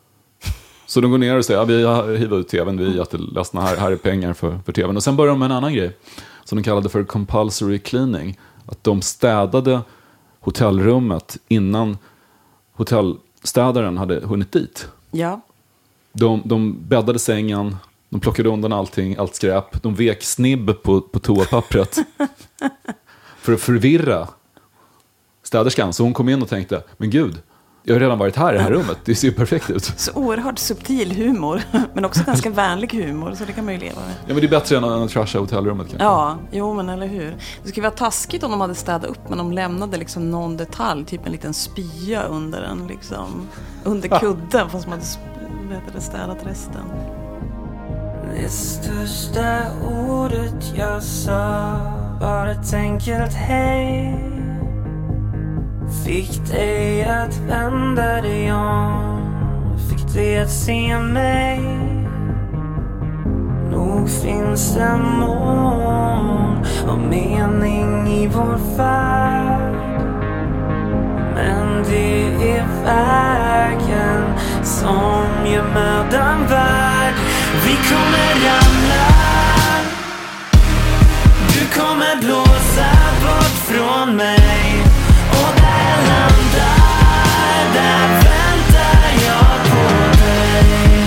Så de går ner och säger, vi har hivat ut tvn, vi är jätteledsna, här är pengar för tvn. Och sen börjar de med en annan grej som de kallade för compulsory cleaning. Att de städade hotellrummet innan hotellstädaren hade hunnit dit. Ja. De bäddade sängen, de plockade undan allt skräp, de vek snibb på toapappret för att förvirra städerskan. Så hon kom in och tänkte, men gud, jag har redan varit här i det här rummet. Det ser ju perfekt ut. Så oerhört subtil humor. Men också ganska vänlig humor. Så det kan man ju leva med. Ja, men det är bättre än att trasha hotellrummet kanske. Ja, jo men eller hur. Det skulle vara taskigt om de hade städat upp. Men de lämnade liksom någon detalj. Typ en liten spya under den liksom. Under kudden. Fast de hade städat resten. Det största ordet jag sa var ett enkelt hej. Fick dig att vända dig om, fick dig att se mig. Nog finns det mål och mening i vår färd, men det är vägen som gör mödan värd. Vi kommer ramla, du kommer blåsa bort från mig. Och där jag landar, där väntar jag på dig.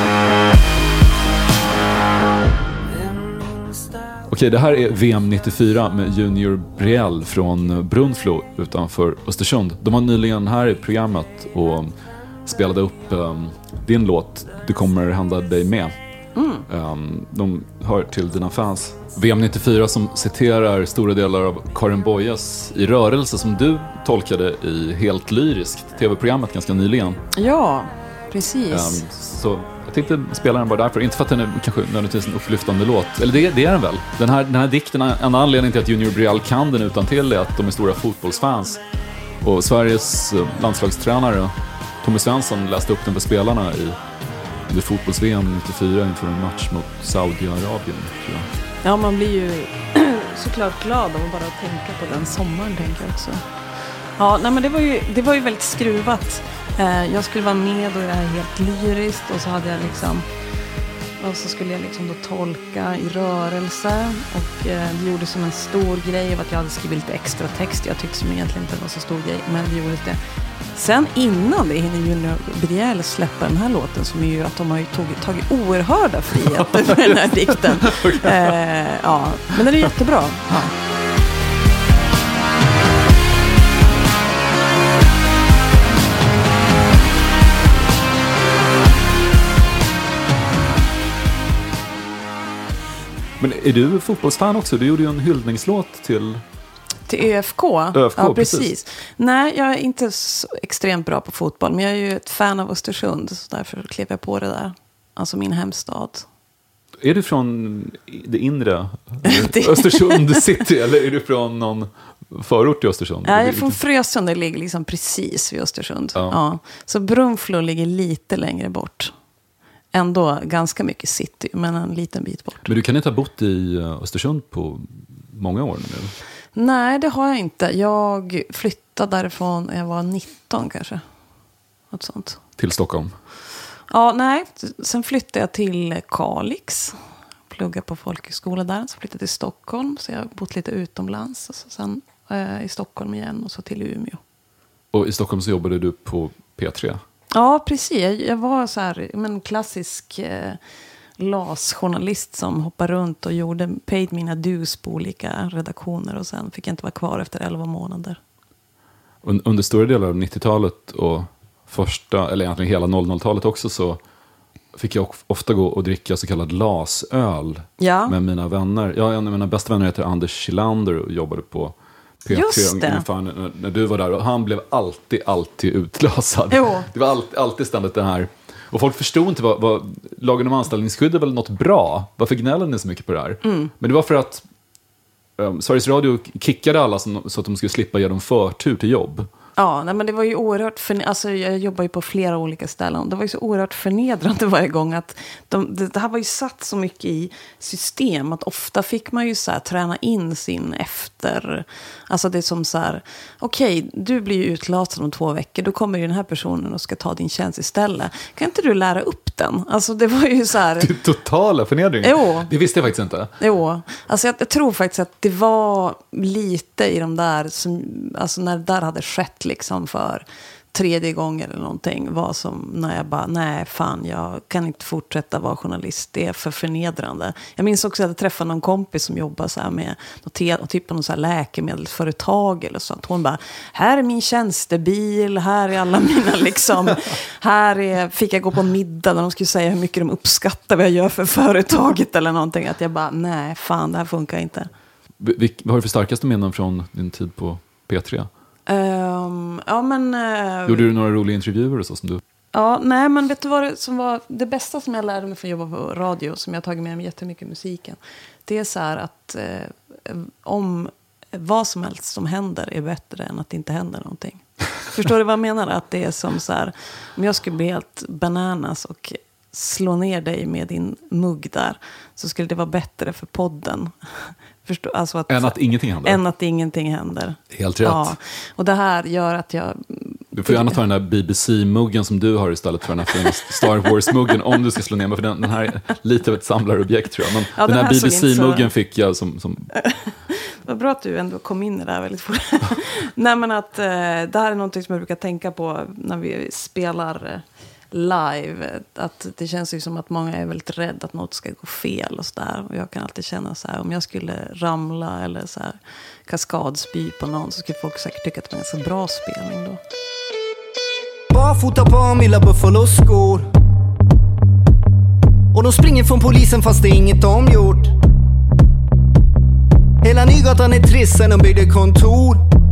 Okej, det här är VM 94 med Junior Brielle från Brunflo utanför Östersund. De var nyligen här i programmet och spelade upp din låt Det kommer hända dig med. De hör till dina fans. VM 94 som citerar stora delar av Karin Boyes I rörelse som du tolkade i Helt lyriskt tv-programmet ganska nyligen. Ja, precis. Så jag tänkte spela den bara därför. Inte för att den är kanske nödvändigtvis en upplyftande låt. Eller det är den väl. Den här dikten, en anledning till att Junior Brielle kan den utan till är att de är stora fotbollsfans. Och Sveriges landslagstränare Tommy Svensson läste upp den för spelarna i fotbolls-VM 94 inför en match mot Saudiarabien, tror jag. Ja, man blir ju såklart glad av att bara tänka på den sommaren, tänker jag också. Ja, nej, men det var ju väldigt skruvat. Jag skulle vara med och jag är helt lyriskt och så hade jag liksom... Och så skulle jag liksom då tolka I rörelse. Och det gjordes som en stor grej av att jag hade skrivit lite extra text. Jag tyckte som egentligen inte var så stor grej, men det gjordes det. Sen innan det hinner Junior Brielle släppa den här låten, som är ju att de har ju tagit oerhörda friheter med den här dikten. Ja, men den är jättebra. Ja. Men är du fotbollsfan också? Du gjorde ju en hyllningslåt till ÖFK? Ja, precis. Nej, jag är inte så extremt bra på fotboll. Men jag är ju ett fan av Östersund. Så därför klev jag på det där. Alltså min hemstad. Är du från det inre Östersund city? Eller är du från någon förort till Östersund? Ja, jag är från Frösund. Det ligger liksom precis vid Östersund. Ja. Så Brunflo ligger lite längre bort. ändå ganska mycket city, men en liten bit bort. Men du kan inte ha bott i Östersund på många år nu? Nej, det har jag inte. Jag flyttade därifrån när jag var 19 kanske. Något sånt. Till Stockholm? Ja, nej. Sen flyttade jag till Kalix. Pluggade på folkhögskola där. Så flyttade jag till Stockholm. Så jag har bott lite utomlands. Och så sen i Stockholm igen och så till Umeå. Och i Stockholm så jobbade du på P3? Ja, precis. Jag var så här, en klassisk LAS-journalist som hoppade runt och paid mina dues på olika redaktioner. Och sen fick jag inte vara kvar efter 11 månader. Under stora delar av 90-talet och första, eller egentligen hela 00-talet också, så fick jag ofta gå och dricka så kallad LAS-öl med mina vänner. Ja, en av mina bästa vänner heter Anders Kilander och jobbade på P3 ungefär när du var där. Och han blev alltid utlasad. Jo. Det var alltid ständigt det här. Och folk förstod inte vad lagen om anställningsskydd är väl något bra. Varför gnäller ni så mycket på det här? Men det var för att Sveriges Radio kickade alla så att de skulle slippa ge dem förtur till jobb. Ja, nej, men det var ju oerhört alltså jag jobbar ju på flera olika ställen. Det var ju så oerhört förnedrande varje gång att det här var ju satt så mycket i system att ofta fick man ju så här träna in sin efter. Alltså det är som så här, okej, du blir ju utlasad om 2 veckor. Då kommer ju den här personen och ska ta din tjänst istället. Kan inte du lära upp den? Alltså det var ju så här. Det totala förnedringen. Jo. Det visste jag faktiskt inte. Jo, alltså jag tror faktiskt att det var lite i de där som, alltså när det där hade skett liksom för 3:e gången eller någonting, var som när jag bara, nej fan, jag kan inte fortsätta vara journalist, det är för förnedrande. Jag minns också att jag träffade någon kompis som jobbar så här med typ någon så här läkemedelsföretag eller sånt. Hon bara, här är min tjänstebil, här är alla mina liksom, fick jag gå på middag där de skulle säga hur mycket de uppskattar vad jag gör för företaget eller någonting, att jag bara, nej fan, det här funkar inte. Vad har du för starkaste minnen från din tid på P3? Ja, men... Gjorde du några roliga intervjuer och så som du... Ja, nej, men vet du vad som var det bästa som jag lärde mig för att jobba på radio, som jag har tagit med mig jättemycket musiken? Det är så här att om vad som helst som händer är bättre än att det inte händer någonting. Förstår du vad jag menar? Att det är som så här, om jag skulle bli helt bananas och slå ner dig med din mugg där, så skulle det vara bättre för podden. Alltså än att ingenting händer. Än att ingenting händer. Helt rätt. Ja. Och det här gör att jag... Du får gärna ta den där BBC-muggen som du har istället för den här Star Wars-muggen om du ska slå ner mig, för den här är lite av ett samlarobjekt tror jag. Men ja, den här BBC-muggen fick jag som... Det var bra att du ändå kom in i det här väldigt fort. Nej, men att det här är någonting som jag brukar tänka på när vi spelar live, att det känns ju som att många är väldigt rädda att något ska gå fel och sådär. Och jag kan alltid känna så här, om jag skulle ramla eller så här kaskadspy på någon, så skulle folk säkert tycka att det var en ganska bra spelning då. Barfota på Milla Buffalo-skor, och de springer från polisen fast det är inget de gjort. Hela Nygatan är trist sen de byggde kontor.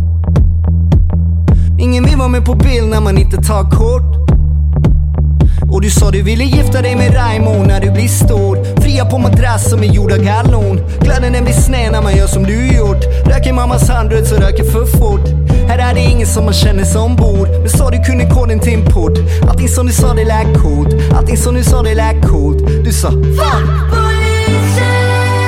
Ingen vill vara med på bild när man inte tar kort. Och du sa du ville gifta dig med Raimo när du blir stor. Fria på madrass som är gjord av gallon. Kläden den blir sned när man gör som du gjort. Röker mammas handröd så röker för fort. Här är det ingen som man känner som bor. Men sa du kunde koden till en port. Allting som du sa det lät coolt. Allting som du sa det lät coolt. Du sa fuck polisen.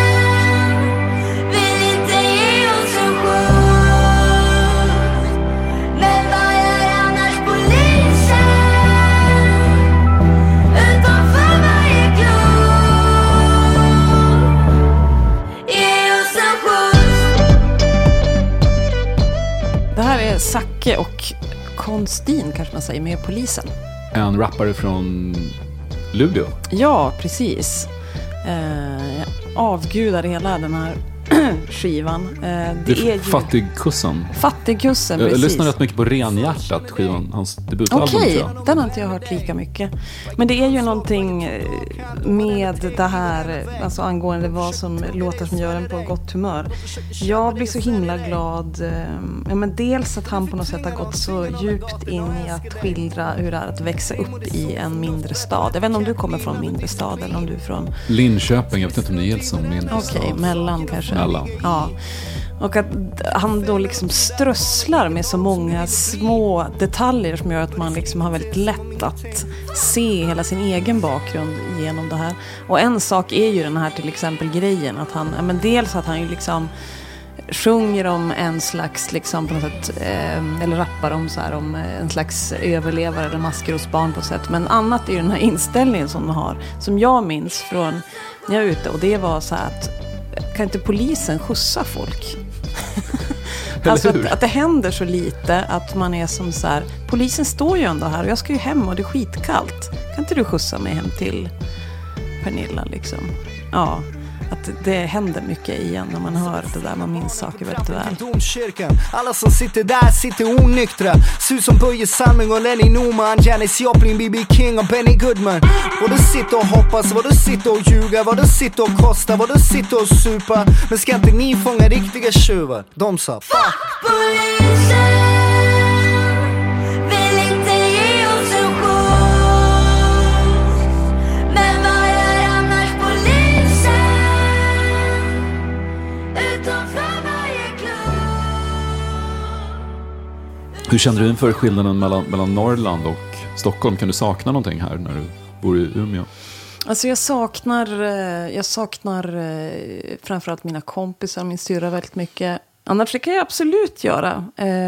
Zacke och Konstin kanske man säger, med polisen. En rappare från Luleå. Ja, precis. Avgudar hela den här skivan. Det är ju Fattigkussen. Fattigkussen, precis. Jag lyssnar rätt mycket på Renhjärtat, skivan, hans debutalbum. Okej, den har inte jag hört lika mycket. Men det är ju någonting med det här, alltså angående vad som låter som gör en på gott humör. Jag blir så himla glad. Men dels att han på något sätt har gått så djupt in i att skildra hur det är att växa upp i en mindre stad. Jag vet inte om du kommer från en mindre stad eller om du är från... Linköping, jag vet inte om det är helt som mindre stad. Okej, mellan kanske. Mellan. Ja. Och att han då liksom strösslar med så många små detaljer som gör att man liksom har väldigt lätt att se hela sin egen bakgrund genom det här. Och en sak är ju den här till exempel grejen att han, men dels att han ju liksom sjunger om en slags liksom på något sätt, eller rappar om så här, om en slags överlevare eller maskrosbarn på sätt. Men annat är ju den här inställningen som de har, som jag minns från när jag är ute, och det var så här att kan inte polisen skjutsa folk? Alltså att det händer så lite att man är som så här, polisen står ju ändå här och jag ska ju hem och det är skitkallt. Kan inte du skjutsa mig hem till Pernilla liksom? Ja, att det händer mycket igen när man hör det där, man minns saker väldigt väl. Domkyrkan, alla som sitter där sitter onyktra. Sus som Börje Salming och Lenny Norman, Janis Joplin, B.B. King och Benny Goodman. Vad du sitter och hoppas, vad du sitter och ljuga, vad du sitter och kostar, vad du sitter och supa. Men ska inte ni fånga riktiga tjuvar? De sa fuck polisen, vill inte ge oss en skjuts. Men vad gör annars polisen utanför varje klubb? Hur känner du inför skillnaden mellan Norrland och Stockholm? Kan du sakna någonting här när du bor i Umeå? Alltså jag saknar framförallt mina kompisar, min syrra väldigt mycket. Annars kan jag absolut göra.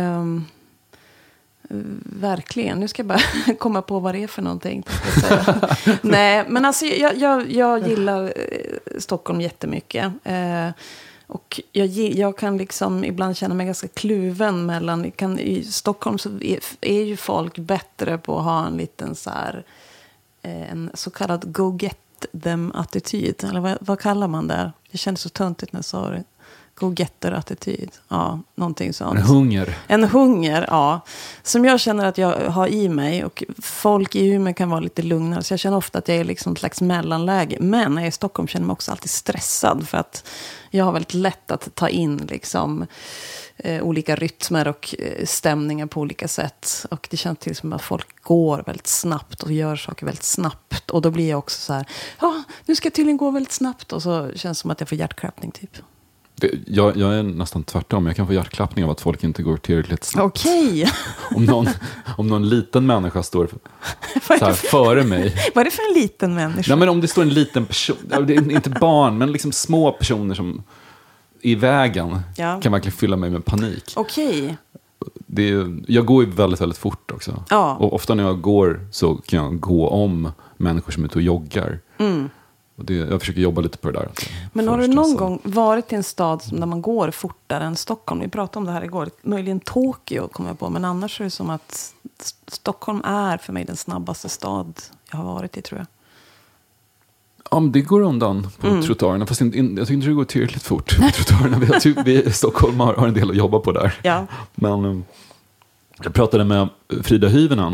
Verkligen. Nu ska jag bara komma på vad det är för någonting. Nej, men alltså jag gillar Stockholm jättemycket. Och jag kan liksom ibland känna mig ganska kluven mellan... I Stockholm så är ju folk bättre på att ha en liten så här... en så kallad go-get-them-attityd. Eller vad kallar man det? Det kändes så töntigt när jag sa det. Go-getter-attityd. Ja, någonting sånt. En hunger, ja. Som jag känner att jag har i mig. Och folk i Umeå kan vara lite lugnare. Så jag känner ofta att jag är liksom ett slags mellanläge. Men när jag är i Stockholm känner jag mig också alltid stressad. För att jag har väldigt lätt att ta in liksom... olika rytmer och stämningar på olika sätt. Och det känns till som att folk går väldigt snabbt och gör saker väldigt snabbt. Och då blir jag också så här, ja, nu ska jag tydligen gå väldigt snabbt. Och så känns det som att jag får hjärtklappning typ. Jag är nästan tvärtom. Jag kan få hjärtklappning av att folk inte går tillräckligt snabbt. Okej. Om någon liten människa står så här före mig. Vad är det för en liten människa? Nej, men om det står en liten person, det är inte barn, men liksom små personer som i vägen kan verkligen fylla mig med panik. Okej. Jag går ju väldigt, väldigt fort också. Ja. Och ofta när jag går så kan jag gå om människor som är ute och joggar. Mm. Och jag försöker jobba lite på det där. Men har du någon gång varit i en stad där man går fortare än Stockholm? Vi pratade om det här igår. Möjligen Tokyo kommer jag på. Men annars är det som att Stockholm är för mig den snabbaste stad jag har varit i, tror jag. Ja, men det går undan på trottoarerna. Fast jag tycker inte det går tillräckligt fort på trottoarerna. Vi i Stockholm har en del att jobba på där. Ja. Men jag pratade med Frida Hyvönen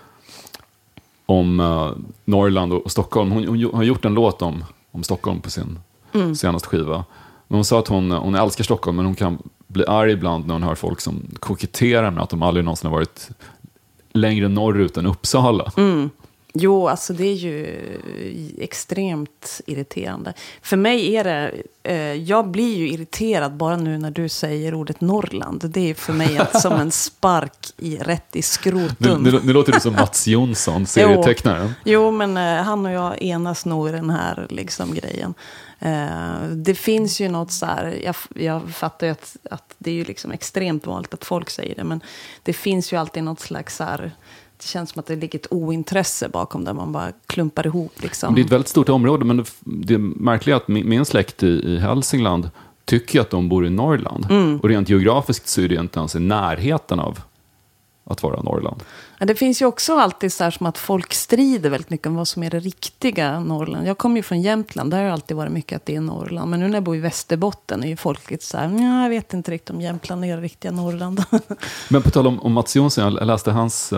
om Norrland och Stockholm. Hon har gjort en låt om Stockholm på sin senaste skiva. Men hon sa att hon älskar Stockholm, men hon kan bli arg ibland när hon hör folk som koketterar med att de aldrig någonsin har varit längre norrut än Uppsala. Mm. Jo, alltså det är ju extremt irriterande. För mig är det, jag blir ju irriterad bara nu när du säger ordet Norrland. Det är för mig som en spark rätt i skrotum. Nu låter du som Mats Jonsson, serietecknaren. Jo, men han och jag enas nog i den här liksom grejen. Det finns ju något så här, jag fattar ju att det är ju liksom extremt vanligt att folk säger det, men det finns ju alltid något slags så här, det känns som att det ligger ett ointresse bakom där man bara klumpar ihop liksom. Det är ett väldigt stort område, men det är märkligt att min släkt i Hälsingland tycker att de bor i Norrland. Och rent geografiskt så är det inte ens i närheten av att vara Norrland. Ja, det finns ju också alltid så här som att folk strider väldigt mycket om vad som är det riktiga Norrland. Jag kommer ju från Jämtland, där har det alltid varit mycket att det är Norrland. Men nu när jag bor i Västerbotten är ju folk lite så här, jag vet inte riktigt om Jämtland är det riktiga Norrland. Men på tal om Mats Jonsson, jag läste hans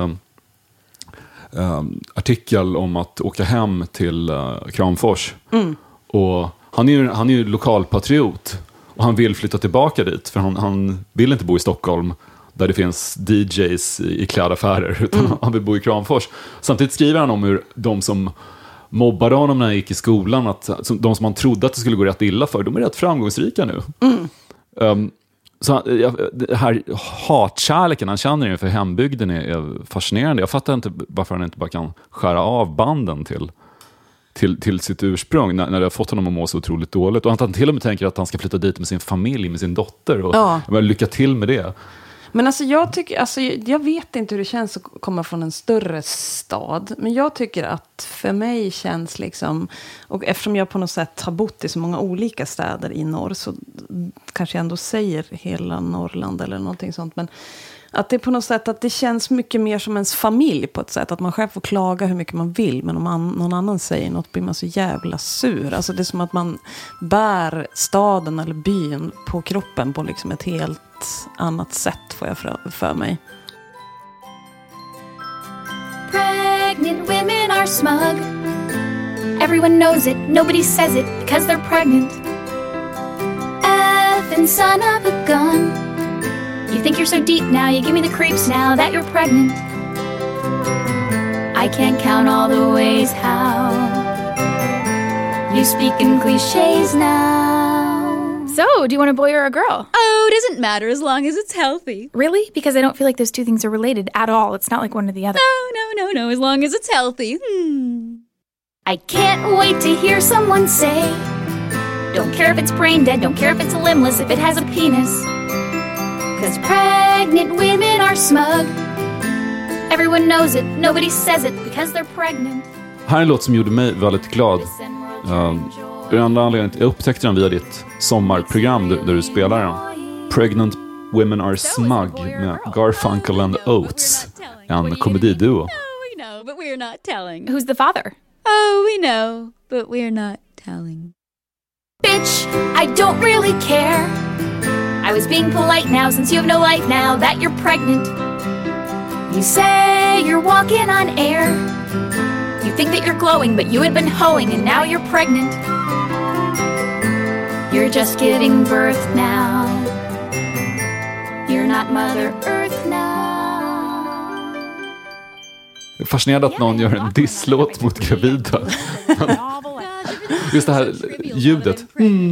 artikel om att åka hem till Kramfors. Och han är ju lokalpatriot och han vill flytta tillbaka dit, för han vill inte bo i Stockholm där det finns DJs i klädaffärer, utan han vill bo i Kramfors. Samtidigt skriver han om hur de som mobbade honom när han gick i skolan, att de som han trodde att det skulle gå rätt illa för, de är rätt framgångsrika nu. Så det här hatkärleken han känner inför hembygden är fascinerande. Jag fattar inte varför han inte bara kan skära av banden till sitt ursprung när det har fått honom att må så otroligt dåligt. Och han till och med tänker att han ska flytta dit med sin familj, med sin dotter. Och lycka till med det. Men alltså jag vet inte hur det känns att komma från en större stad. Men jag tycker att för mig känns liksom, och eftersom jag på något sätt har bott i så många olika städer i norr, så kanske jag ändå säger hela Norrland eller någonting sånt. Men att det är på något sätt att det känns mycket mer som ens familj på ett sätt. Att man själv får klaga hur mycket man vill. Men om någon annan säger något blir man så jävla sur. Alltså det är som att man bär staden eller byn på kroppen på liksom ett helt annat sätt, får jag för mig. Pregnant women are smug. Everyone knows it, nobody says it because they're pregnant. Effing son of a gun. You think you're so deep now, you give me the creeps now that you're pregnant. I can't count all the ways how you speak in cliches now. So, do you want a boy or a girl? Oh, it doesn't matter as long as it's healthy. Really? Because I don't feel like those two things are related at all. It's not like one or the other. No, as long as it's healthy. I can't wait to hear someone say, don't care if it's brain dead, don't care if it's limbless, if it has a penis. 'Cause pregnant women are smug. Everyone knows it, nobody says it because they're pregnant. Här är en låt som gjorde mig väldigt glad. Den andra anledningen, jag upptäckte den via ditt sommarprogram där du spelar den. Pregnant Women Are Smug med Garfunkel and Oates. En komediduo. Oh, we know, but we're not telling. Who's the father? Oh, we know, but we're not telling. Bitch, I don't really care. I was being polite now since you have no life now that you're pregnant. You say you're walking on air. You think that you're glowing, but you had been hoeing and now you're pregnant. You're just giving birth now. You're not Mother Earth now. Jag är fascinerad att någon gör en disslåt mot gravida. Just det här ljudet.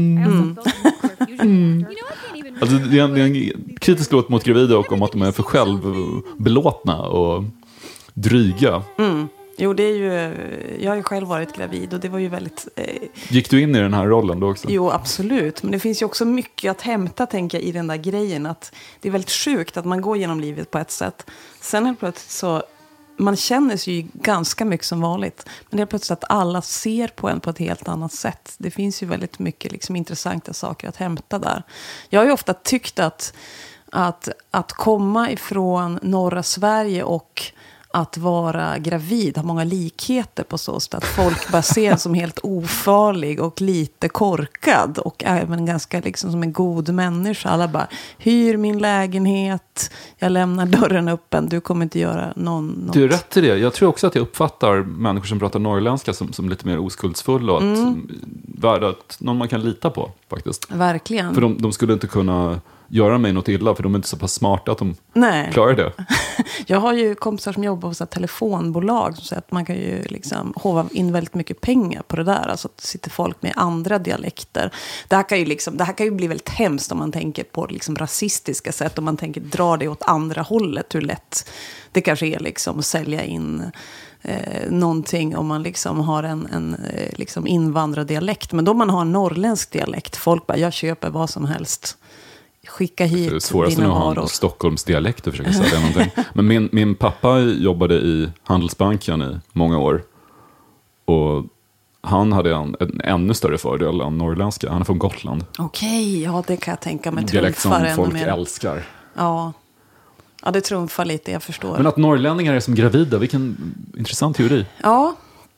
Alltså det är en kritisk låt mot gravida och om att de är för självbelåtna och dryga. Jo, det är ju, jag har ju själv varit gravid och det var ju väldigt... Gick du in i den här rollen då också? Jo, absolut. Men det finns ju också mycket att hämta, tänker jag, i den där grejen. Att det är väldigt sjukt att man går genom livet på ett sätt. Sen helt plötsligt så... Man känner sig ju ganska mycket som vanligt. Men det är plötsligt att alla ser på en på ett helt annat sätt. Det finns ju väldigt mycket liksom intressanta saker att hämta där. Jag har ju ofta tyckt att komma ifrån norra Sverige och att vara gravid har många likheter på så sätt att folk bara ser som helt ofarlig och lite korkad och även ganska liksom som en god människa. Alla bara, hyr min lägenhet, jag lämnar dörren öppen, du kommer inte göra något. Du är rätt i det. Jag tror också att jag uppfattar människor som pratar norrländska som lite mer oskuldsfulla och att någon man kan lita på faktiskt. Verkligen. För de skulle inte kunna göra mig något illa, för de är inte så pass smarta att de klarar det. Jag har ju kompisar som jobbar hos ett telefonbolag som säger att man kan ju liksom hova in väldigt mycket pengar på det där. Alltså att det sitter folk med andra dialekter. Det här kan ju bli väldigt hemskt om man tänker på liksom rasistiska sätt. Om man tänker dra det åt andra hållet, hur lätt det kanske är liksom att sälja in någonting om man liksom har en liksom invandrardialekt. Men då man har en norrländsk dialekt, folk bara, jag köper vad som helst. Skicka hit. Det svåraste nu att ha en Stockholmsdialekt och försöka säga någonting. Men min pappa jobbade i Handelsbanken i många år. Och han hade en ännu större fördel än norrländska. Han är från Gotland. Okej, ja det kan jag tänka mig. Dialekt som folk älskar. Ja, det trumfar lite, jag förstår. Men att norrlänningar är som gravida, vilken intressant teori. Ja,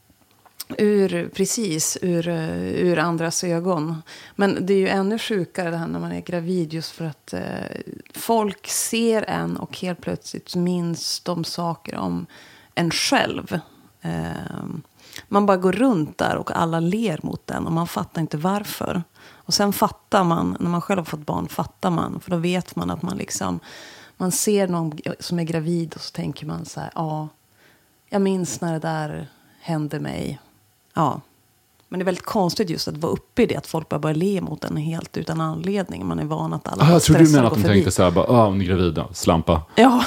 ur andras ögon. Men det är ju ännu sjukare det här när man är gravid, just för att folk ser en och helt plötsligt minns de saker om en själv. Man bara går runt där och alla ler mot den och man fattar inte varför. Och sen fattar man, när man själv har fått barn, fattar man. För då vet man att man liksom, man ser någon som är gravid och så tänker man så här, ja, jag minns när det där hände mig. Ja, Men det är väldigt konstigt just att vara uppe i det. Att folk bara le mot en helt utan anledning. Man är van att alla jag tror du menar att de de tänkte så här, bara, hon är gravida, slampa. Ja.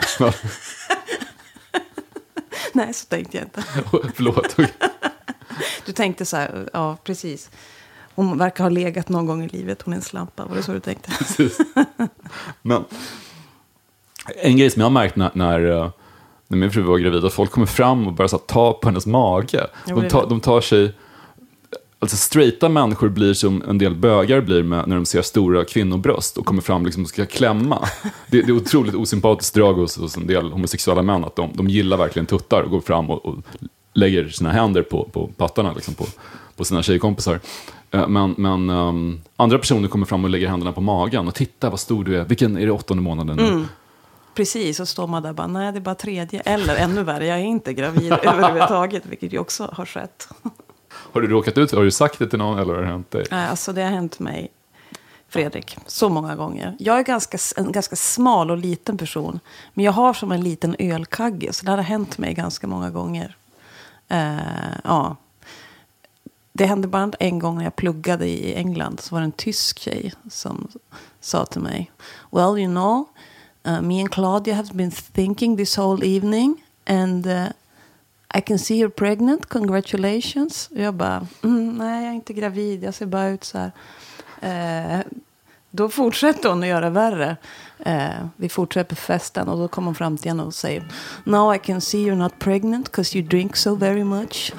Nej, så tänkte jag inte. Förlåt. Du tänkte så här, ja precis. Hon verkar ha legat någon gång i livet, hon är en slampa. Var det så du tänkte? Precis. Men en grej som jag har märkt när min fru var gravid, att folk kommer fram och börjar så ta på hennes mage. De tar sig, alltså straighta människor blir som en del bögar blir med när de ser stora kvinnobröst och kommer fram liksom och ska klämma. Det är otroligt osympatiskt drag hos en del homosexuella män att de gillar verkligen tuttar och går fram och lägger sina händer på pattarna liksom på sina tjejkompisar. Men andra personer kommer fram och lägger händerna på magen och titta vad stor du är. Vilken är det 8:e månaden nu? Precis, och står man där bara, nej det är bara 3:e. Eller ännu värre, jag är inte gravid överhuvudtaget, vilket ju också har skett. Har du råkat ut? Har du sagt det till någon eller har det hänt dig? Nej, alltså det har hänt mig, Fredrik, så många gånger. Jag är en ganska smal och liten person. Men jag har som en liten ölkagge, så det har hänt mig ganska många gånger. Ja. Det hände bara en gång när jag pluggade i England. Så var det en tysk tjej som sa till mig, well, you know, me and Claudia have been thinking this whole evening and I can see you're pregnant, congratulations. Och jag bara, nej jag är inte gravid, jag ser bara ut så här. Då fortsätter hon att göra värre. Vi fortsätter festen och då kommer hon fram till henne och säger, now I can see you're not pregnant because you drink so very much.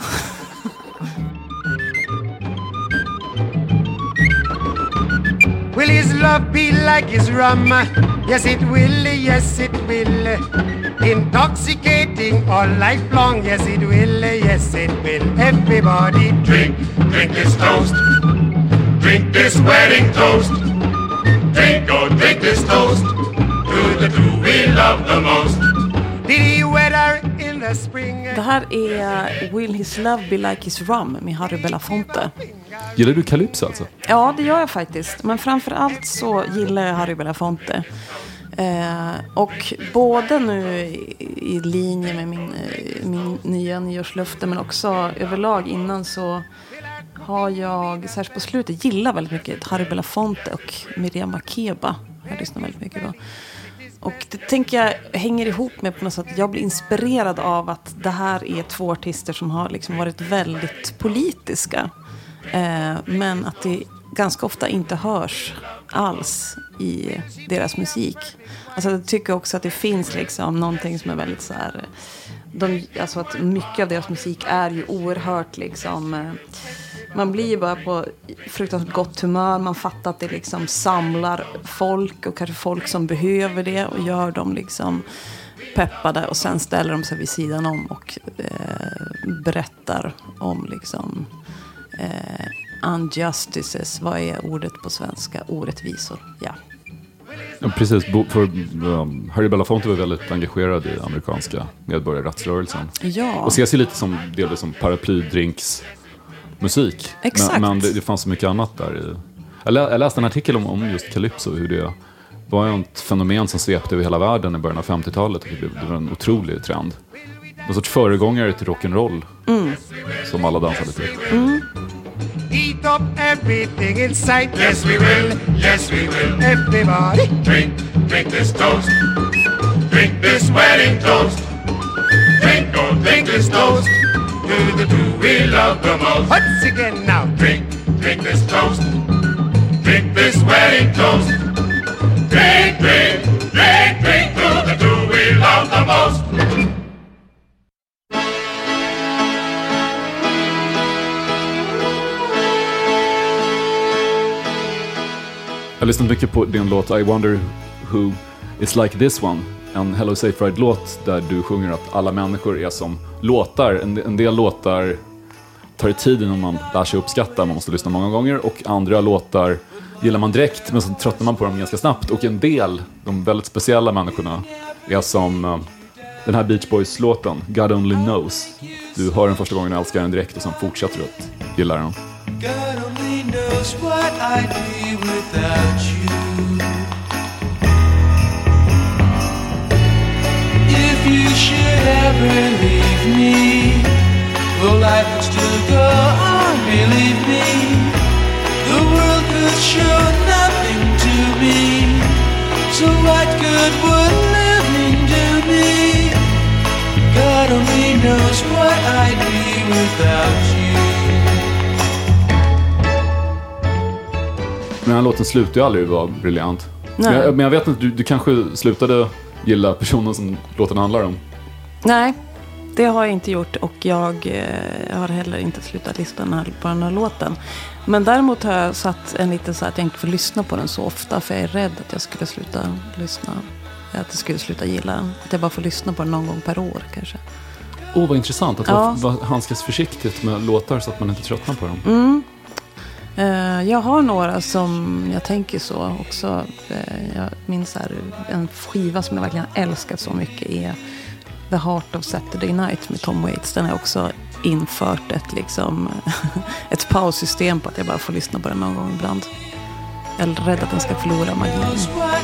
Will his love be like his rum? Yes it will, yes it will. Intoxicating all life long. Yes it will, yes it will. Everybody drink, drink this toast. Drink this wedding toast. Drink, oh drink this toast. To the two we love the most. Did he weather in the spring? Det här är Will His Love Be Like His Rum med Harry Belafonte. Gillar du Calypso alltså? Ja, det gör jag faktiskt. Men framförallt så gillar jag Harry Belafonte. Och både nu i linje med min nya nyårslöfte, men också överlag innan så har jag, särskilt på slutet, gillar väldigt mycket Harry Belafonte och Miriam Makeba. Jag lyssnar väldigt mycket på. Och det tänker jag hänger ihop med på något sätt att jag blir inspirerad av att det här är två artister som har liksom varit väldigt politiska. Men att det ganska ofta inte hörs alls i deras musik. Alltså jag tycker också att det finns liksom någonting som är väldigt så här, alltså att mycket av deras musik är ju oerhört liksom, man blir ju bara på fruktansvärt gott humör. Man fattar att det liksom samlar folk och kanske folk som behöver det och gör dem liksom peppade, och sen ställer de sig vid sidan om och berättar om liksom injustices. Vad är ordet på svenska? Orättvisor, ja. Ja, precis, för Harry Belafonte var väldigt engagerad i amerikanska medborgarrättsrörelsen. Ja. Och ses ju lite som delvis som paraplydrinks musik. Exakt. Men det fanns så mycket annat där. Jag läste en artikel om just Calypso, hur det var ett fenomen som svepte över hela världen i början av 50-talet. Det var en otrolig trend. En sorts föregångare till rock'n'roll som alla dansade till. Eat up everything in sight. Yes we will, yes we will. Everybody drink, drink this toast. Drink this wedding toast. Drink, oh drink this toast. To the two we love the most. Once again now. Drink, drink this toast. Drink this wedding toast. Drink, drink, drink, drink. To the two we love the most. Jag lyssnade mycket på din låt I Wonder Who Is Like This One. En Hello Safe Ride-låt där du sjunger att alla människor är som låtar. En del låtar tar i tiden om man lär sig uppskatta. Man måste lyssna många gånger. Och andra låtar gillar man direkt, men så tröttnar man på dem ganska snabbt. Och en del, de väldigt speciella människorna, är som den här Beach Boys-låten, God Only Knows. Du hör den första gången och älskar den direkt och sen fortsätter du att gilla den. God only knows what I'd be without you. If you should ever leave me, well, life would still go on believe me. The world could show nothing to me. So what good would living do me? God only knows what I'd be without you. Men den här låten slutar ju aldrig vara briljant. Men jag vet inte, du kanske slutade gilla personen som låten handlar om. Nej, det har jag inte gjort. Och jag har heller inte slutat lyssna på den här låten. Men däremot har jag satt en liten så att jag inte får lyssna på den så ofta. För jag är rädd att jag skulle sluta lyssna. Att jag skulle sluta gilla den. Att jag bara får lyssna på den någon gång per år kanske. Vad intressant att man handskas försiktigt med låtar så att man inte tröttnar på dem. Jag har några som jag tänker så också. Jag minns här, en skiva som jag verkligen älskat så mycket är The Heart of Saturday Night med Tom Waits. Den har också infört ett paussystem på att jag bara får lyssna på den någon gång ibland. Jag är rädd att den ska förlora magin.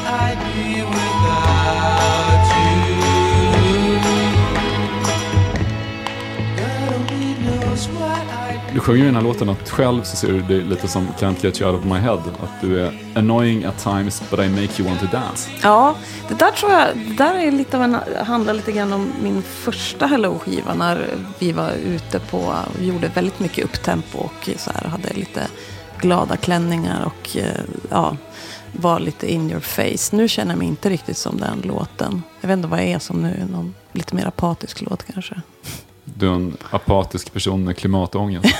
Du sjunger i den här låten att själv så ser du det lite som Can't Get You Out of My Head. Att du är annoying at times but I make you want to dance. Ja, det där tror jag, det där är lite av handlar lite grann om min första Hello-skiva när vi var ute på och gjorde väldigt mycket upptempo och så här hade lite glada klänningar och var lite in your face. Nu känner jag mig inte riktigt som den låten. Jag vet inte vad jag är som nu, någon lite mer apatisk låt kanske. Du är en apatisk person med klimatångest.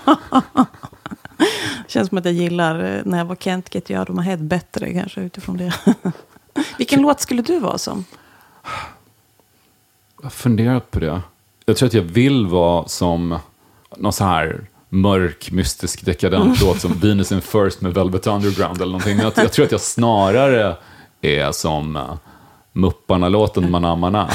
Känns som att jag gillar när jag var Can't Get You Out of My Head bättre kanske utifrån det. Vilken låt skulle du vara som? Jag har funderat på det. Jag tror att jag vill vara som någon så här mörk, mystisk, dekadent låt som Venus in First med Velvet Underground eller någonting. Jag tror att jag snarare är som Mupparna-låten Mana Mana.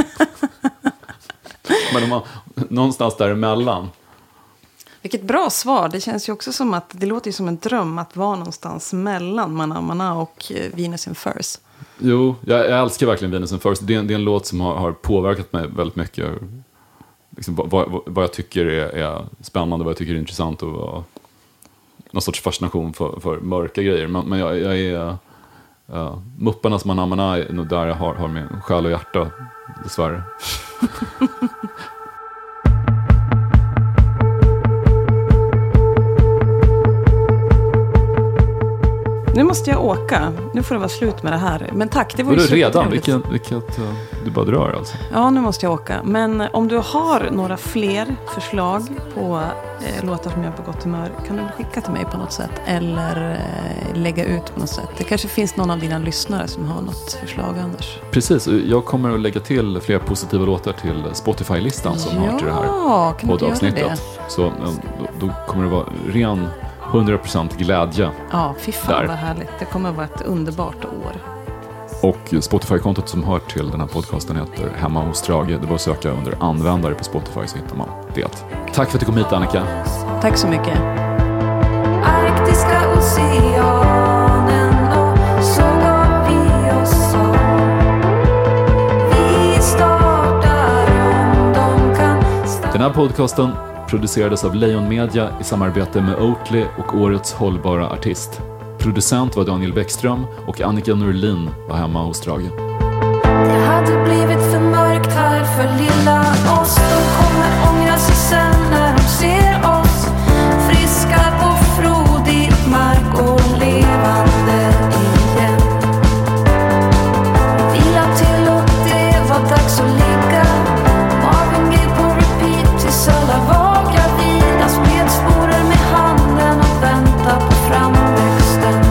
Men någonstans däremellan. Vilket bra svar. Det känns ju också som att det låter ju som en dröm att vara någonstans mellan Mana Mana och Venus in First. Jo, jag älskar verkligen Venus in First. Det är en låt som har påverkat mig väldigt mycket. Liksom, vad jag tycker är spännande, vad jag tycker är intressant och någon sorts fascination för mörka grejer. Men jag är Mupparnas Mana Mana är nog där jag har min själ och hjärta, dessvärre. Nu måste jag åka. Nu får det vara slut med det här. Men tack, det var ju så redan. Vilket du bara drar alltså. Ja, nu måste jag åka. Men om du har några fler förslag på låtar som jag på gott humör, kan du skicka till mig på något sätt eller lägga ut på något sätt. Det kanske finns någon av dina lyssnare som har något förslag annars. Precis, jag kommer att lägga till fler positiva låtar till Spotify-listan som hör till det här poddavsnittet. Så då kommer det vara ren 100% glädje. Ja, fy fan vad härligt. Det kommer att vara ett underbart år. Och Spotify-kontot som hör till den här podcasten heter Hemma hos Strage. Det var att söka under användare på Spotify så hittar man det. Tack för att du kom hit, Annika. Tack så mycket. Arktiska oceanen och så gav vi oss av. Vi startar om de kan starta. Den här podcasten producerades av Lejon Media i samarbete med Oatly och årets hållbara artist. Producent var Daniel Bäckström och Annika Norlin var hemma hos Strage. Det hade blivit för mörkt här för lilla oss. De kommer ångra sig sen när de ser oss. Friska på frodig mark och levande igen. Vila till och det var dags att ligga. Marvin Gaye på repeat tills alla var gravida. Spred sporer med handen och vänta på framväxten.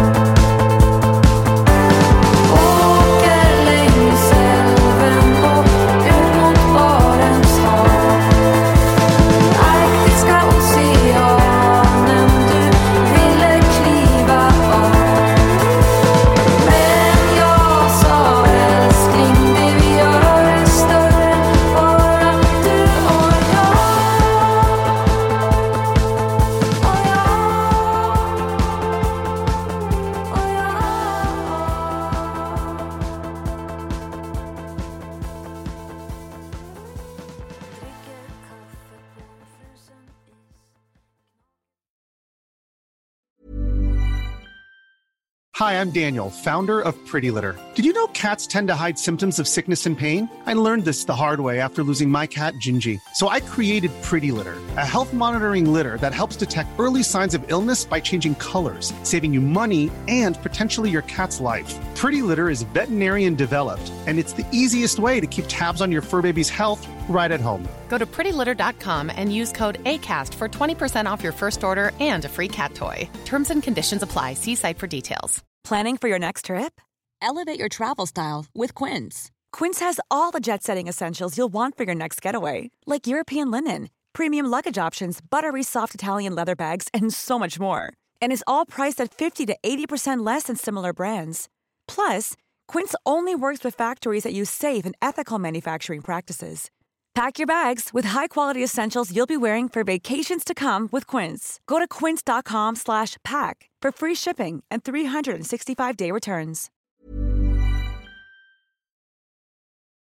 Åker längs älven och ut mot Barents hav. Hi, I'm Daniel, founder of Pretty Litter. Did you know cats tend to hide symptoms of sickness and pain? I learned this the hard way after losing my cat, Gingy. So I created Pretty Litter, a health monitoring litter that helps detect early signs of illness by changing colors, saving you money and potentially your cat's life. Pretty Litter is veterinarian developed, and it's the easiest way to keep tabs on your fur baby's health right at home. Go to prettylitter.com and use code ACAST for 20% off your first order and a free cat toy. Terms and conditions apply. See site for details. Planning for your next trip? Elevate your travel style with Quince. Quince has all the jet-setting essentials you'll want for your next getaway, like European linen, premium luggage options, buttery soft Italian leather bags, and so much more. And is all priced at 50 to 80% less than similar brands. Plus, Quince only works with factories that use safe and ethical manufacturing practices. Pack your bags with high-quality essentials you'll be wearing for vacations to come with Quince. Go to quince.com/pack for free shipping and 365-day returns.